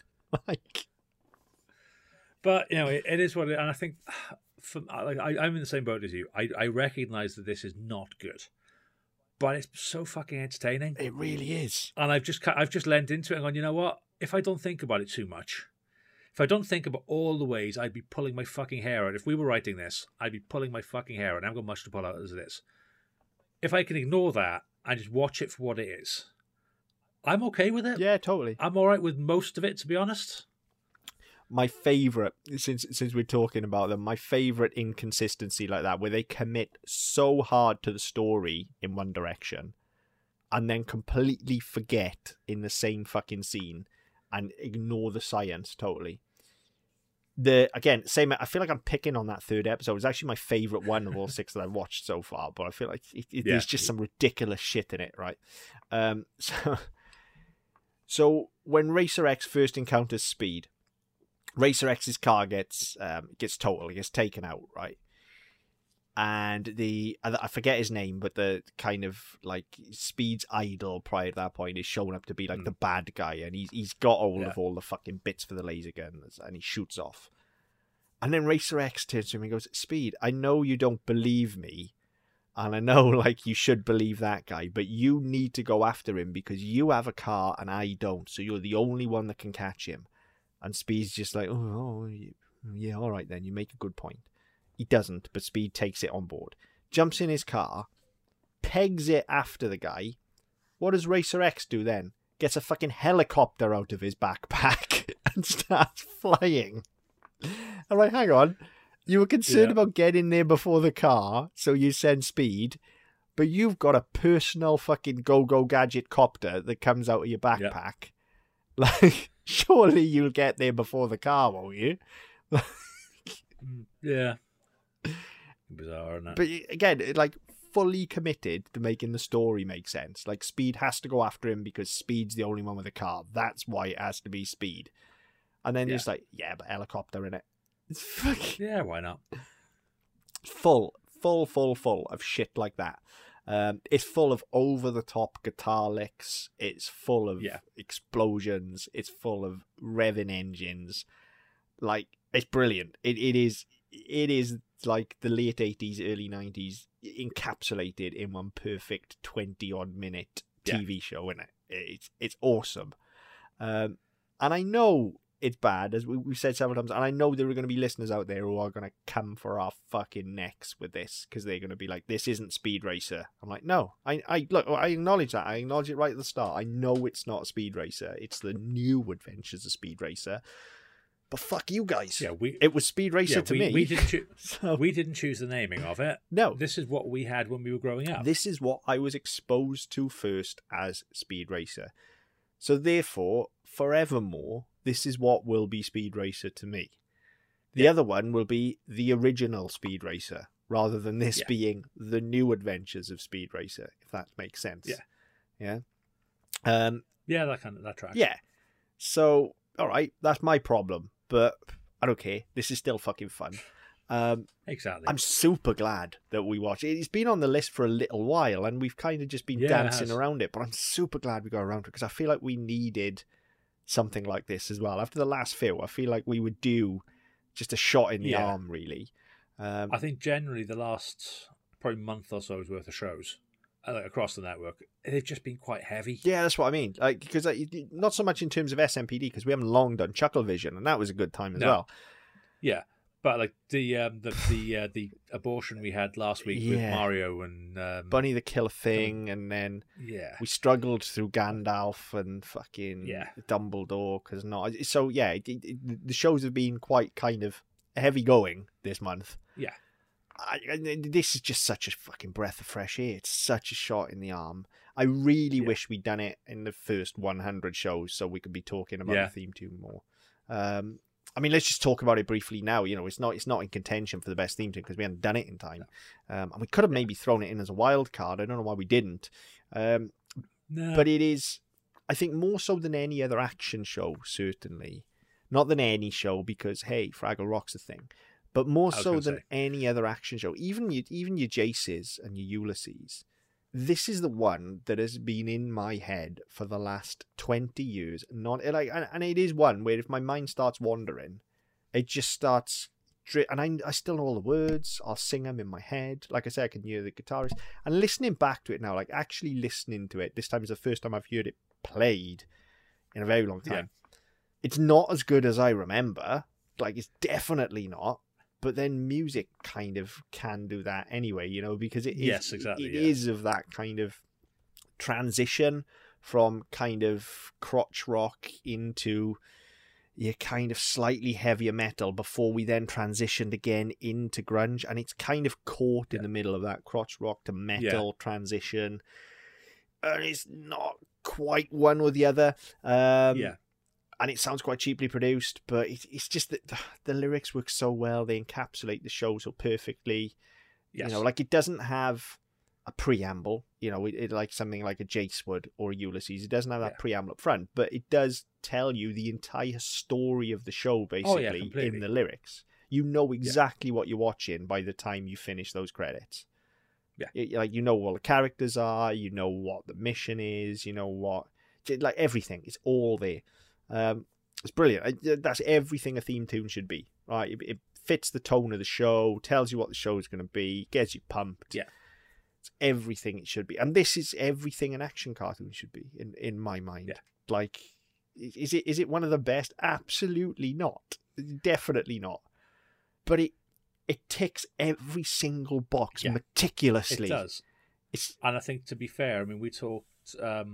But, it is what it is. And I think I'm in the same boat as you. I recognise that this is not good. But it's so fucking entertaining. It really is. And I've just leaned into it and gone, you know what? If I don't think about it too much, if I don't think about all the ways I'd be pulling my fucking hair out, if we were writing this, I'd be pulling my fucking hair out. I haven't got much to pull out as it is. If I can ignore that and just watch it for what it is, I'm okay with it. Yeah, totally. I'm all right with most of it, to be honest. My favourite, since we're talking about them, my favourite inconsistency like that, where they commit so hard to the story in one direction and then completely forget in the same fucking scene and ignore the science totally. Same. I feel like I'm picking on that third episode. It's actually my favourite one of all 6 that I've watched so far, but I feel like there's just some ridiculous shit in it, right? So when Racer X first encounters Speed, Racer X's car gets totaled, gets taken out, right? And I forget his name, but the kind of like Speed's idol prior to that point is showing up to be like the bad guy, and he's got hold of all the fucking bits for the laser guns, and he shoots off. And then Racer X turns to him and goes, Speed, I know you don't believe me, and I know like you should believe that guy, but you need to go after him because you have a car and I don't, so you're the only one that can catch him. And Speed's just like, oh, yeah, all right then, you make a good point. He doesn't, but Speed takes it on board. Jumps in his car, pegs it after the guy. What does Racer X do then? Gets a fucking helicopter out of his backpack and starts flying. I'm like, hang on. You were concerned about getting there before the car, so you send Speed, but you've got a personal fucking go-go gadget copter that comes out of your backpack. Like, surely you'll get there before the car, won't you? Yeah. Bizarre, isn't it? But again, like, fully committed to making the story make sense. Like, Speed has to go after him because Speed's the only one with a car. That's why it has to be Speed. And then it's like, yeah, but helicopter in it. It's fucking... Yeah, why not? Full of shit like that. It's full of over-the-top guitar licks. It's full of explosions. It's full of revving engines. Like, it's brilliant. It is like the late 80s, early 90s encapsulated in one perfect 20-odd minute TV show, isn't it? It's awesome. And I know it's bad, as we've said several times, and I know there are going to be listeners out there who are going to come for our fucking necks with this, because they're going to be like, this isn't Speed Racer. I'm like, no, I acknowledge that. I acknowledge it right at the start. I know it's not Speed Racer. It's the new adventures of Speed Racer. But fuck you guys. Yeah, it was Speed Racer to me. We didn't choose the naming of it. No. This is what we had when we were growing up. This is what I was exposed to first as Speed Racer. So therefore, forevermore, this is what will be Speed Racer to me. The other one will be the original Speed Racer, rather than this being the new adventures of Speed Racer, if that makes sense. Yeah. That tracks. Yeah. So, all right, that's my problem, but I don't care. This is still fucking fun. Exactly. I'm super glad that we watched it. It's been on the list for a little while, and we've kind of just been dancing around it, but I'm super glad we got around to it, because I feel like we needed something like this as well. After the last few, I feel like we would do just a shot in the arm, really. I think generally the last probably month or so's worth of shows across the network, they've just been quite heavy. Yeah, that's what I mean. Like, because not so much in terms of SMPD, because we haven't long done Chucklevision, and that was a good time as well. Yeah, But like the abortion we had last week with Yeah. Mario and Bunny the Killer Thing, and then yeah, we struggled through Gandalf and fucking Yeah. Dumbledore because not. So yeah, the shows have been quite kind of heavy going this month. yeah, This is just such a fucking breath of fresh air. It's such a shot in the arm. I really wish we'd done it in the first 100 shows so we could be talking about the theme tune more. I mean, let's just talk about it briefly now. You know, it's not in contention for the best theme tune because we hadn't done it in time. And we could have maybe thrown it in as a wild card. I don't know why we didn't. no. But it is, I think, more so than any other action show, certainly. Not than any show because, hey, Fraggle Rock's a thing. But more so than any other action show. Even your Jaces and your Ulysses. This is the one that has been in my head for the last 20 years. And it is one where if my mind starts wandering, it just starts... And I still know all the words. I'll sing them in my head. Like I say, I can hear the guitarist. And listening back to it now, like actually listening to it, this time is the first time I've heard it played in a very long time. Yeah. It's not as good as I remember. Like, it's definitely not. But then music kind of can do that anyway, you know, because it is of that kind of transition from kind of crotch rock into your kind of slightly heavier metal before we then transitioned again into grunge. And it's kind of caught in the middle of that crotch rock to metal transition. And it's not quite one or the other. And it sounds quite cheaply produced, but it's just that the lyrics work so well. They encapsulate the show so perfectly. Yes. You know, like it doesn't have a preamble, you know, it like something like a Jace would or a Ulysses. It doesn't have that preamble up front, but it does tell you the entire story of the show, basically, in the lyrics. You know exactly what you're watching by the time you finish those credits. Yeah. Like, you know what the characters are, you know what the mission is, you know what... Like, everything. It's all there. It's brilliant. That's everything a theme tune should be, right? It fits the tone of the show, tells you what the show is going to be, gets you pumped. Yeah, it's everything it should be, and this is everything an action cartoon should be in my mind. Yeah. Like, is it one of the best? Absolutely not. Definitely not. But it ticks every single box meticulously. It does. And I think, to be fair, I mean, we talked.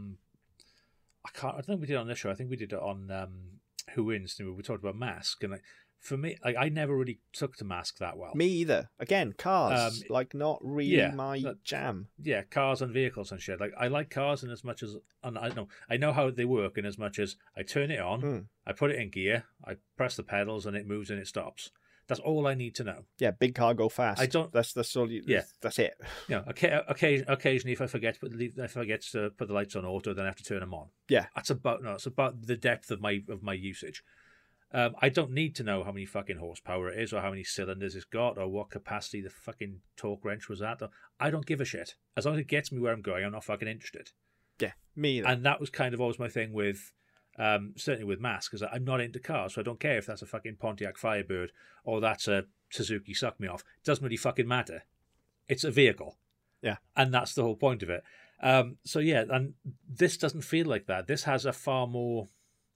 I don't think we did it on this show. I think we did it on Who Wins. We talked about Mask, and for me, I never really took to Mask that well. Me either. Again, cars, like not really my jam. Yeah, cars and vehicles and shit. Like, I like cars in as much as, and I know how they work in as much as I turn it on, I put it in gear, I press the pedals, and it moves and it stops. That's all I need to know. Yeah, big car go fast. I don't. That's all. That's it. You know, occasionally, if I forget to put the lights on auto, then I have to turn them on. Yeah, it's about the depth of my usage. I don't need to know how many fucking horsepower it is, or how many cylinders it's got, or what capacity the fucking torque wrench was at. I don't give a shit. As long as it gets me where I'm going, I'm not fucking interested. Yeah, me either. And that was kind of always my thing with. Certainly with Mask, because I'm not into cars, so I don't care if that's a fucking Pontiac Firebird or that's a Suzuki Suck Me Off. It doesn't really fucking matter. It's a vehicle. Yeah. And that's the whole point of it. So yeah, and this doesn't feel like that. This has a far more...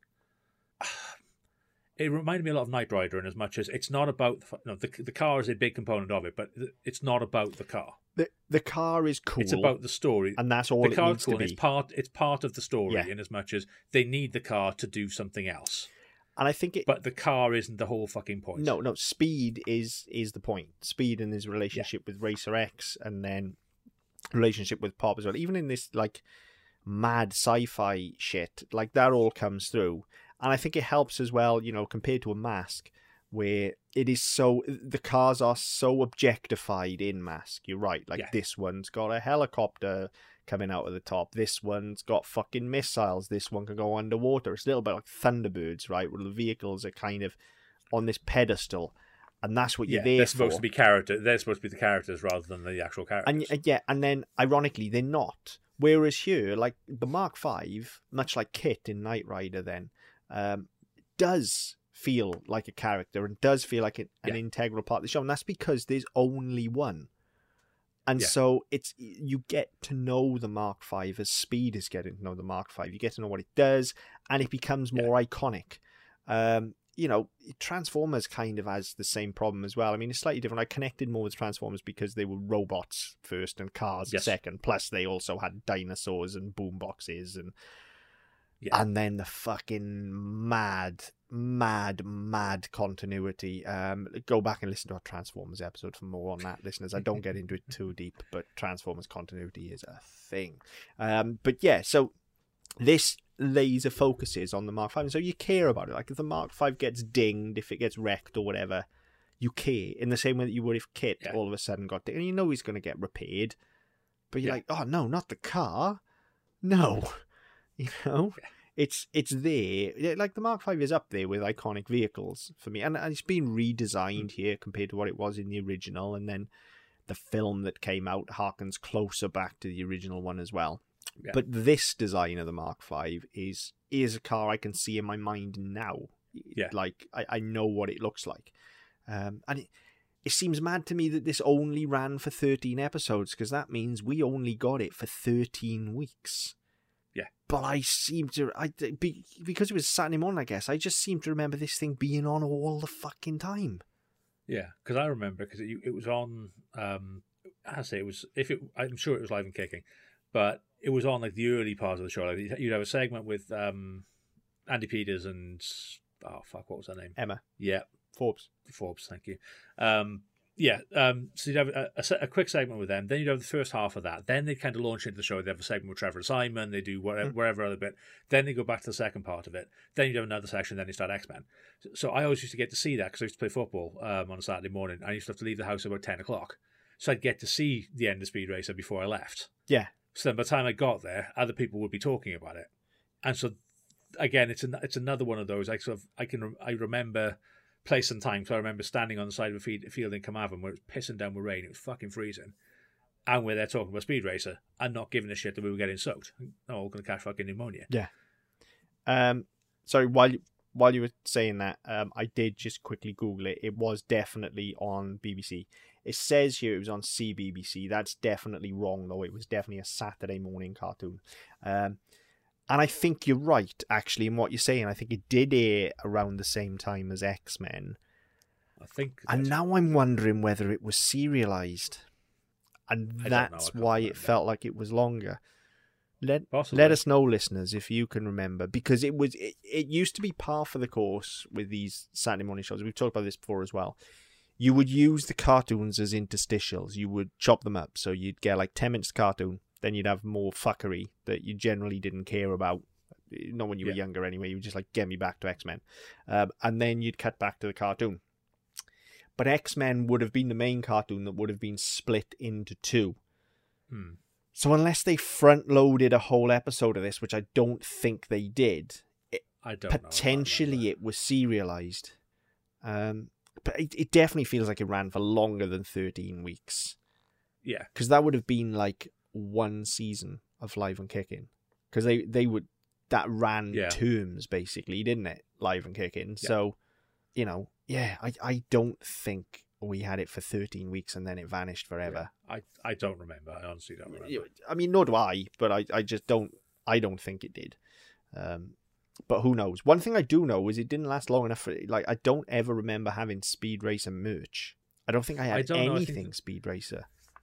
It reminded me a lot of Knight Rider in as much as it's not about... the car is a big component of it, but it's not about the car. The car is cool. It's about the story, and that's all it needs to be. It's part of the story, in as much as they need the car to do something else. And I think but the car isn't the whole fucking point. No. Speed is the point. Speed and his relationship with Racer X, and then relationship with Pop as well. Even in this like mad sci-fi shit, like that all comes through. And I think it helps as well, you know, compared to a Mask, where it is so, the cars are so objectified in Mask. You're right. Like this one's got a helicopter coming out of the top. This one's got fucking missiles. This one can go underwater. It's a little bit like Thunderbirds, right? Where the vehicles are kind of on this pedestal. And that's what you're there for. They're supposed to be characters. They're supposed to be the characters rather than the actual characters. And then ironically, they're not. Whereas here, like the Mark V, much like Kit in Knight Rider then, does feel like a character and does feel like an integral part of the show, and that's because there's only one. And so you get to know the Mark V as Speed is getting to know the Mark V. You get to know what it does, and it becomes more iconic. Transformers kind of has the same problem as well. I mean, it's slightly different. I connected more with Transformers because they were robots first and cars second. Plus, they also had dinosaurs and boomboxes and then the fucking mad continuity. Go back and listen to our Transformers episode for more on that, listeners. I don't get into it too deep, but Transformers continuity is a thing. But yeah, so this laser focuses on the Mark V, and so you care about it. Like if the Mark V gets dinged, if it gets wrecked or whatever, you care in the same way that you would if Kit all of a sudden got dinged. And you know he's going to get repaired, but you're like, oh no, not the car, no, it's there. Like the Mark V is up there with iconic vehicles for me, and it's been redesigned here compared to what it was in the original, and then the film that came out harkens closer back to the original one as well. Yeah. But this design of the Mark V is a car I can see in my mind now. Yeah. Like, I know what it looks like. And it seems mad to me that this only ran for 13 episodes, because that means we only got it for 13 weeks. Yeah. But I seem to... because it was Saturday morning, I guess, I just seem to remember this thing being on all the fucking time. Yeah, because I remember, because it was on... I say it was... I'm sure it was Live and Kicking, but... It was on like the early part of the show. Like you'd have a segment with Andy Peters and what was her name? Emma. Yeah, Forbes. Thank you. So you'd have a quick segment with them. Then you'd have the first half of that. Then they kind of launch into the show. They have a segment with Trevor and Simon. They do wherever other bit. Then they go back to the second part of it. Then you'd have another section. Then they start X-Men. So I always used to get to see that because I used to play football on a Saturday morning. I used to have to leave the house about 10 o'clock. So I'd get to see the end of Speed Racer before I left. Yeah. So then by the time I got there, other people would be talking about it. And so, again, it's another one of those. I remember place and time. So I remember standing on the side of a field in Carmarthen where it was pissing down with rain. It was fucking freezing. And we're there talking about Speed Racer and not giving a shit that we were getting soaked. Oh, we're going to catch fucking pneumonia. Yeah. Sorry, while you were saying that, I did just quickly Google it. It was definitely on BBC. It says here it was on CBBC. That's definitely wrong, though. It was definitely a Saturday morning cartoon. And I think you're right, actually, in what you're saying. I think it did air around the same time as X-Men. I think. And now I'm wondering whether it was serialized. And that's why it felt like it was longer. Let us know, listeners, if you can remember, because it used to be par for the course with these Saturday morning shows. We've talked about this before as well. You would use the cartoons as interstitials. You would chop them up, so you'd get like 10 minutes cartoon, then you'd have more fuckery that you generally didn't care about. Not when you were younger anyway. You would just like, get me back to X-Men. And then you'd cut back to the cartoon. But X-Men would have been the main cartoon that would have been split into two. So unless they front-loaded a whole episode of this, which I don't think they did, potentially it was serialized. But it definitely feels like it ran for longer than 13 weeks. Yeah. Because that would have been like one season of Live and Kicking. Because that ran terms, basically, didn't it? Live and Kicking. Yeah. So, I don't think we had it for 13 weeks and then it vanished forever. Yeah. I don't remember. I honestly don't remember. I mean, nor do I, but I just don't think it did. But who knows? One thing I do know is it didn't last long enough. I don't ever remember having Speed Racer merch. I don't think I had anything Speed Racer.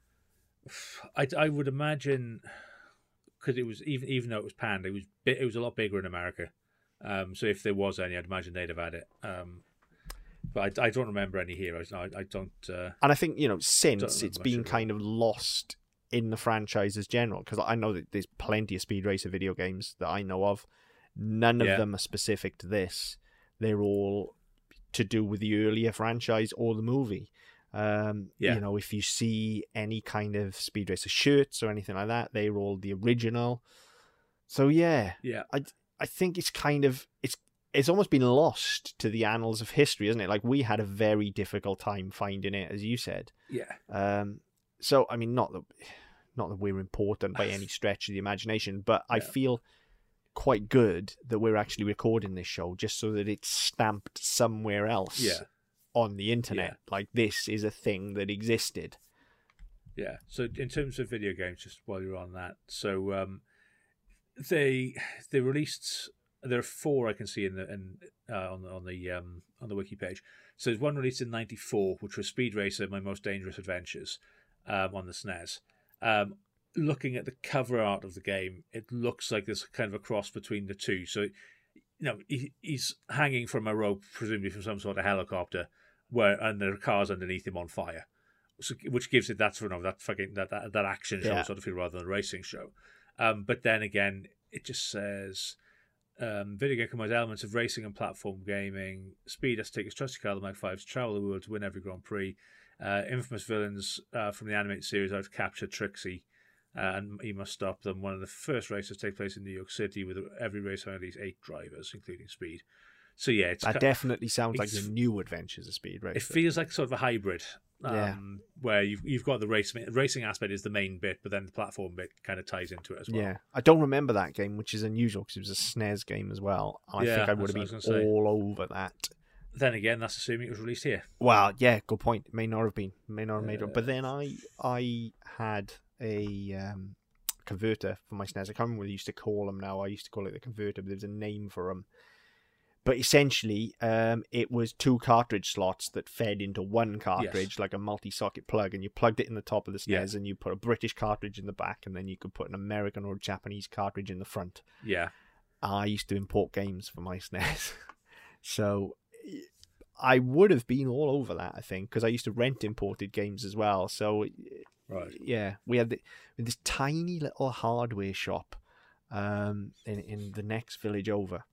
I would imagine, because it was even though it was panned, it was a lot bigger in America. So if there was any, I'd imagine they'd have had it. But I don't remember any heroes. No, I don't. And I think since it's been kind of lost in the franchise as general, because I know that there's plenty of Speed Racer video games that I know of. None of them are specific to this. They're all to do with the earlier franchise or the movie. If you see any kind of Speed Racer shirts or anything like that, they're all the original. So I think it's kind of it's almost been lost to the annals of history, isn't it? Like, we had a very difficult time finding it, as you said. Yeah. So I mean, not that we're important by any stretch of the imagination, but I feel quite good that we're actually recording this show just so that it's stamped somewhere else on the internet. Like, this is a thing that existed. Yeah. So in terms of video games, just while you're on that, so they released there are 4 I can see on the wiki page. So there's one released in '94, which was Speed Racer: My Most Dangerous Adventures on the SNES. Looking at the cover art of the game, it looks like there's kind of a cross between the two. So, he's hanging from a rope, presumably from some sort of helicopter, and there are cars underneath him on fire, so, which gives it that sort of that action show sort of feel rather than a racing show. But then again, it just says video game combines elements of racing and platform gaming. Speed has to take his trusty car, the Mach 5, to travel the world to win every Grand Prix. Infamous villains from the animated series have captured Trixie, and he must stop them. One of the first races take place in New York City, with every race having at least 8 drivers, inclacting Speed. So yeah, that definitely sounds like the new Adventures of Speed Racer. It feels like sort of a hybrid, where you've got the racing aspect is the main bit, but then the platform bit kind of ties into it as well. Yeah, I don't remember that game, which is unusual because it was a SNES game as well. I think I would have been all over that. Then again, that's assuming it was released here. Well, yeah, good point. It may not have been. May not have made it. But then I had a converter for my SNES. I can't remember what they used to call them now. I used to call it the converter, but there's a name for them. But essentially, it was 2 cartridge slots that fed into one cartridge, like a multi-socket plug, and you plugged it in the top of the SNES, and you put a British cartridge in the back, and then you could put an American or Japanese cartridge in the front. Yeah. I used to import games for my SNES. So I would have been all over that, I think, because I used to rent imported games as well. So, yeah, we had this tiny little hardware shop in the next village over.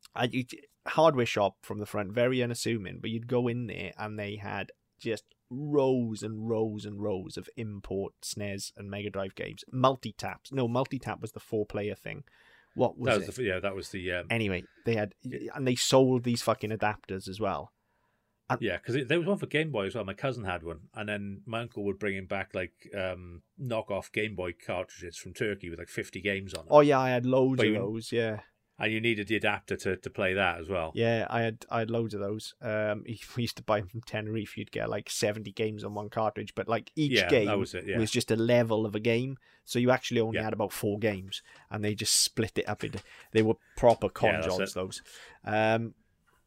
Hardware shop from the front, very unassuming, but you'd go in there and they had just rows and rows and rows of import SNES and Mega Drive games. Multi-taps. No, multi-tap was the 4-player thing. What was it? That was the... Anyway, they had... And they sold these fucking adapters as well. And, because there was one for Game Boy as well. My cousin had one. And then my uncle would bring him back, knockoff Game Boy cartridges from Turkey with, 50 games on them. Oh, yeah, I had loads of those, yeah. And you needed the adapter to play that as well. Yeah, I had loads of those. We used to buy them from Tenerife. You'd get 70 games on one cartridge, but each game was just a level of a game. So you actually only had about 4 games, and they just split it up into. They were proper consoles, those. And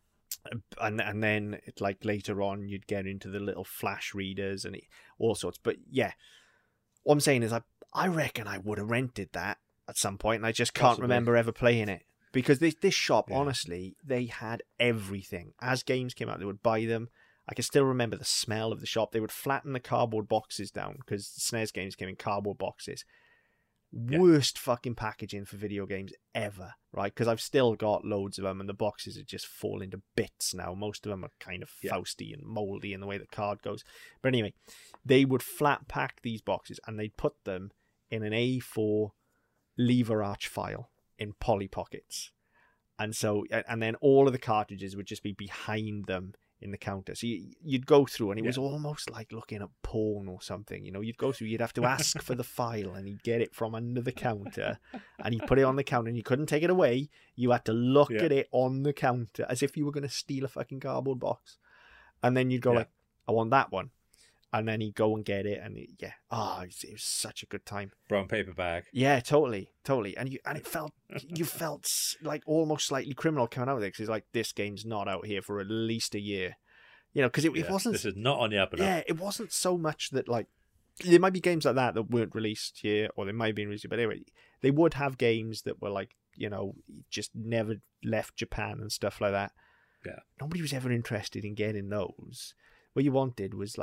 then later on, you'd get into the little flash readers and all sorts. But yeah, what I'm saying is, I reckon I would have rented that at some point, and I just can't remember ever playing it. Because this shop, honestly, they had everything. As games came out, they would buy them. I can still remember the smell of the shop. They would flatten the cardboard boxes down because SNES games came in cardboard boxes. Yeah. Worst fucking packaging for video games ever, right? Because I've still got loads of them and the boxes are just falling to bits now. Most of them are kind of Fausty and mouldy in the way the card goes. But anyway, they would flat pack these boxes and they'd put them in an A4 lever arch file in Polly Pockets, and then all of the cartridges would just be behind them in the counter. So you'd go through, and it was almost like looking at porn or something. You'd go through, you'd have to ask for the file, and he'd get it from under the counter, and he'd put it on the counter, and you couldn't take it away. You had to look at it on the counter as if you were going to steal a fucking cardboard box, and then you'd go I want that one. And then he'd go and get it, and it was such a good time. Brown paper bag. Yeah, totally. And it felt you felt almost slightly criminal coming out of it because it's this game's not out here for at least a year, because it wasn't. This is not on the up and up. Yeah, it wasn't so much that there might be games like that weren't released here, or they might have been released, but anyway, they would have games that were just never left Japan and stuff like that. Yeah, nobody was ever interested in getting those. What you wanted was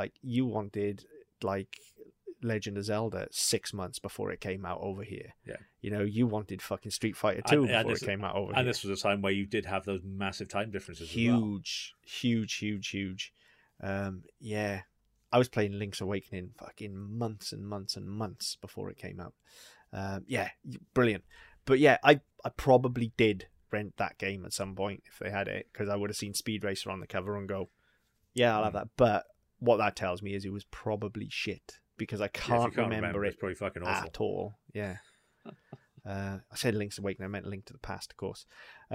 Legend of Zelda 6 months before it came out over here. Yeah. You wanted fucking Street Fighter 2 before it came out over here. And this was a time where you did have those massive time differences huge, huge. Yeah. I was playing Link's Awakening fucking months and months and months before it came out. Yeah, brilliant. But yeah, I probably did rent that game at some point if they had it, because I would have seen Speed Racer on the cover and go, yeah, I'll have that. But what that tells me is it was probably shit, because I can't remember it it's probably fucking awful. At all. Yeah. I said Link's Awakening. I meant Link to the Past, of course.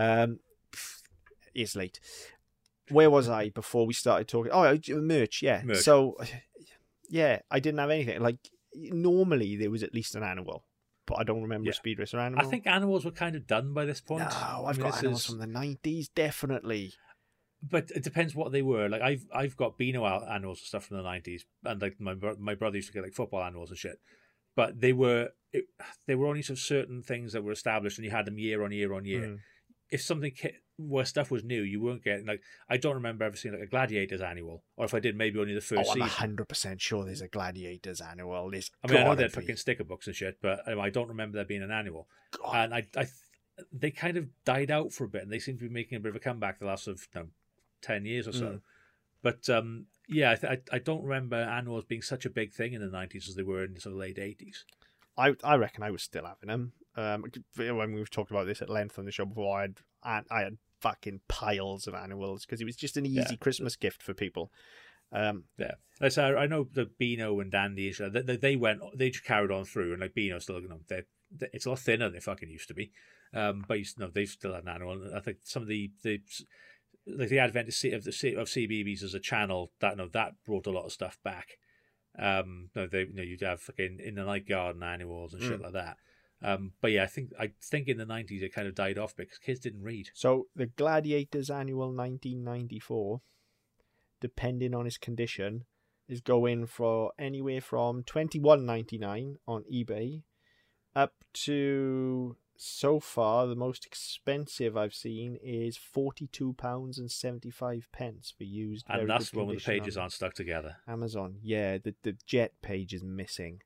It's late. Where was I before we started talking? Oh, merch, yeah. So, yeah, I didn't have anything. Normally there was at least an annual, but I don't remember Yeah. a Speed Racer animal. I think animals were kind of done by this point. No, I've got animals from the 90s, definitely. But it depends what they were. Like I've got Beano animals and stuff from the 90s, and like my brother used to get like football animals and shit. But they were only sort of certain things that were established, and you had them year on year on year. If something where stuff was new, you weren't getting like I don't remember ever seeing like a Gladiators annual, or if I did, maybe only the first season. I'm 100% sure there's a Gladiators annual. I mean, I know they had fucking sticker books and shit, but I don't remember there being an annual. God. And they kind of died out for a bit, and they seem to be making a bit of a comeback the last of 10 years or so. But yeah, I don't remember annuals being such a big thing in the 90s as they were in the sort of late 80s. I reckon I was still having them. When we've talked about this at length on the show before, I had fucking piles of annuals because it was just an easy Christmas gift for people. Yeah, so I know the Beano and Dandy, they just carried on through, and like Beano still, it's a lot thinner than they fucking used to be. But they've still had an annual. And I think some of the advent of CBeebies as a channel that brought a lot of stuff back. You'd have fucking In the Night Garden annuals and shit like that. But yeah, I think in the 90s it kind of died off because kids didn't read. So the Gladiators annual 1994, depending on its condition, is going for anywhere from $21.99 on eBay up to, so far, the most expensive I've seen is £42.75 for used. And that's one where the pages aren't stuck together. Amazon, yeah, the jet page is missing.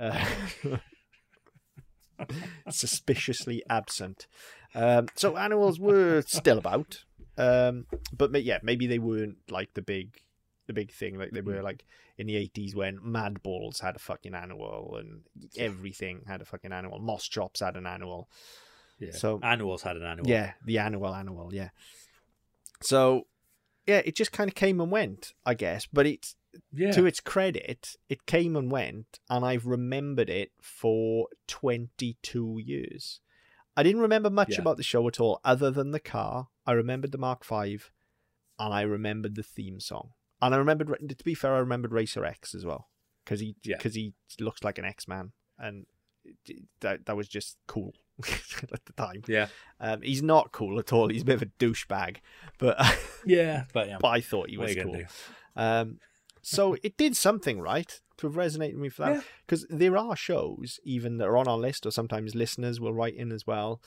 Suspiciously absent. So annuals were still about, but yeah, maybe they weren't like the big thing like they were like in the 80s when Mad Balls had a fucking annual and everything had a fucking annual. Moss Chops had an annual. Yeah. So annuals had an annual. Yeah, the annual, yeah. So yeah, it just kind of came and went, I guess. But it's to its credit, it came and went, and I've remembered it for 22 years. I didn't remember much about the show at all, other than the car. I remembered the Mark V, and I remembered the theme song. And I remembered, to be fair, I remembered Racer X as well, because he looks like an X-Man, and that was just cool at the time. Yeah, he's not cool at all. He's a bit of a douchebag, but but I thought he was cool. So it did something right to have resonated with me for that, because there are shows even that are on our list, or sometimes listeners will write in as well,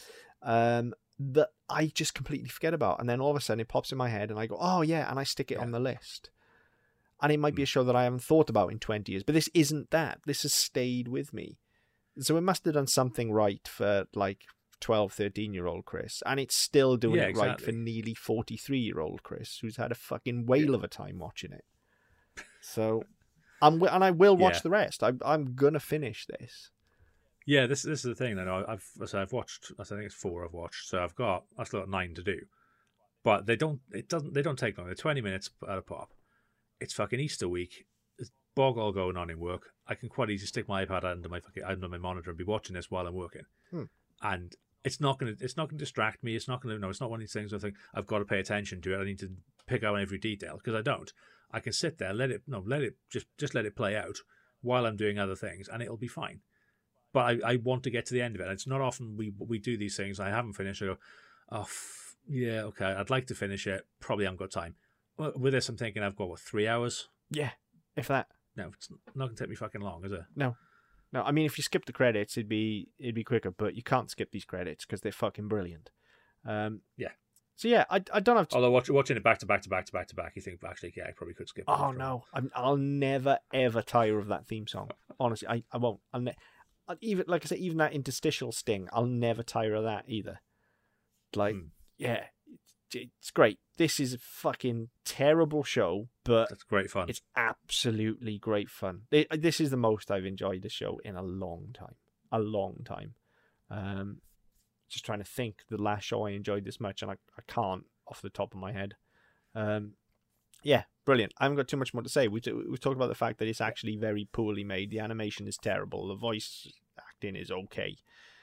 that I just completely forget about, and then all of a sudden it pops in my head and I go, oh yeah, and I stick it on the list. And it might be a show that I haven't thought about in 20 years, but this isn't that. This has stayed with me. So it must have done something right for like 12, 13-year-old Chris, and it's still doing it right for nearly 43-year-old Chris, who's had a fucking whale of a time watching it. So, I will watch the rest. I'm gonna finish this. Yeah, this is the thing. I've watched. I think it's 4 I've watched. So I still got 9 to do. But they don't take long. They're 20 minutes at a pop. It's fucking Easter week. There's bog all going on in work. I can quite easily stick my iPad under my monitor and be watching this while I'm working. And it's not gonna distract me. It's not one of these things where I think I've got to pay attention to it. I need to pick out every detail, because I don't. I can sit there, let it let it play out while I'm doing other things, and it'll be fine. But I want to get to the end of it. And it's not often we do these things. I haven't finished. I go, yeah, okay, I'd like to finish it. Probably haven't got time. With this, I'm thinking I've got 3 hours. Yeah, if that. No, it's not going to take me fucking long, is it? No. I mean, if you skip the credits, it'd be quicker. But you can't skip these credits because they're fucking brilliant. Yeah. So yeah, I don't have to. Although watching it back to back, you think actually, yeah, I probably could skip. Oh no, I'll never ever tire of that theme song. Honestly, I won't. Even like I say, even that interstitial sting, I'll never tire of that either. Like, yeah, it's great. This is a fucking terrible show, but that's great fun. It's absolutely great fun. This is the most I've enjoyed the show in a long time. Just trying to think the last show I enjoyed this much, and I can't off the top of my head. Yeah, brilliant. I haven't got too much more to say. We talked about the fact that it's actually very poorly made. The animation is terrible. The voice acting is okay.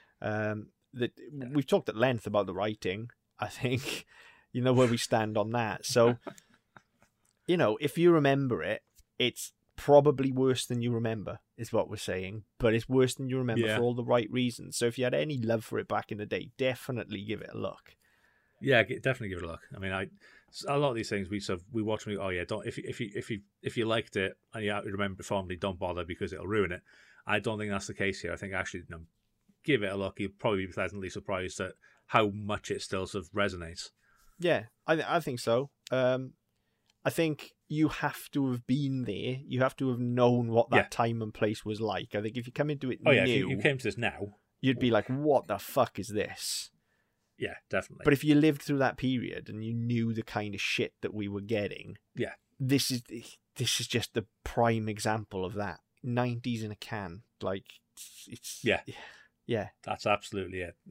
We've talked at length about the writing. I think where we stand on that. So, if you remember it, it's probably worse than you remember, is what we're saying. But it's worse than you remember Yeah. for all the right reasons. So if you had any love for it back in the day, definitely give it a look. Yeah, definitely give it a look. I mean, a lot of these things we watch and we go, oh yeah, don't if you liked it and you remember it fondly, don't bother because it'll ruin it. I don't think that's the case here. I think actually, give it a look. You'll probably be pleasantly surprised at how much it still sort of resonates. Yeah, I think so. I think you have to have been there. You have to have known what that time and place was like. I think if you come into it new, if you came to this now, you'd be like, what the fuck is this? Yeah, definitely. But if you lived through that period and you knew the kind of shit that we were getting, this is just the prime example of that. 90s in a can. Like, it's yeah. That's absolutely it.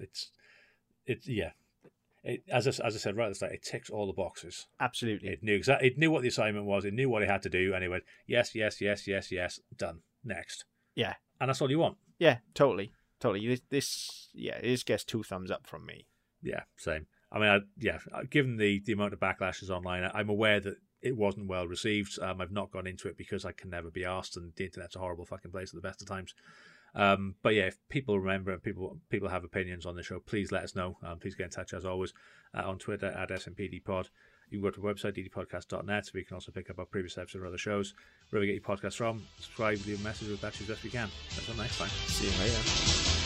As I said right at the start, it ticks all the boxes. Absolutely. It knew what the assignment was. It knew what it had to do, and it went yes, done. Next. Yeah. And that's all you want. Yeah, totally. This gets 2 thumbs up from me. Yeah, same. I mean, given the amount of backlashes online, I'm aware that it wasn't well received. I've not gone into it because I can never be asked, and the internet's a horrible fucking place at the best of times. But yeah, if people remember and people have opinions on the show, please let us know. Please get in touch as always on Twitter at SMPDpod. You can go to our website, ddpodcast.net, where you can also pick up our previous episodes or other shows. Wherever you get your podcasts from, subscribe, leave a message with batches best we can. Until next time. See you later.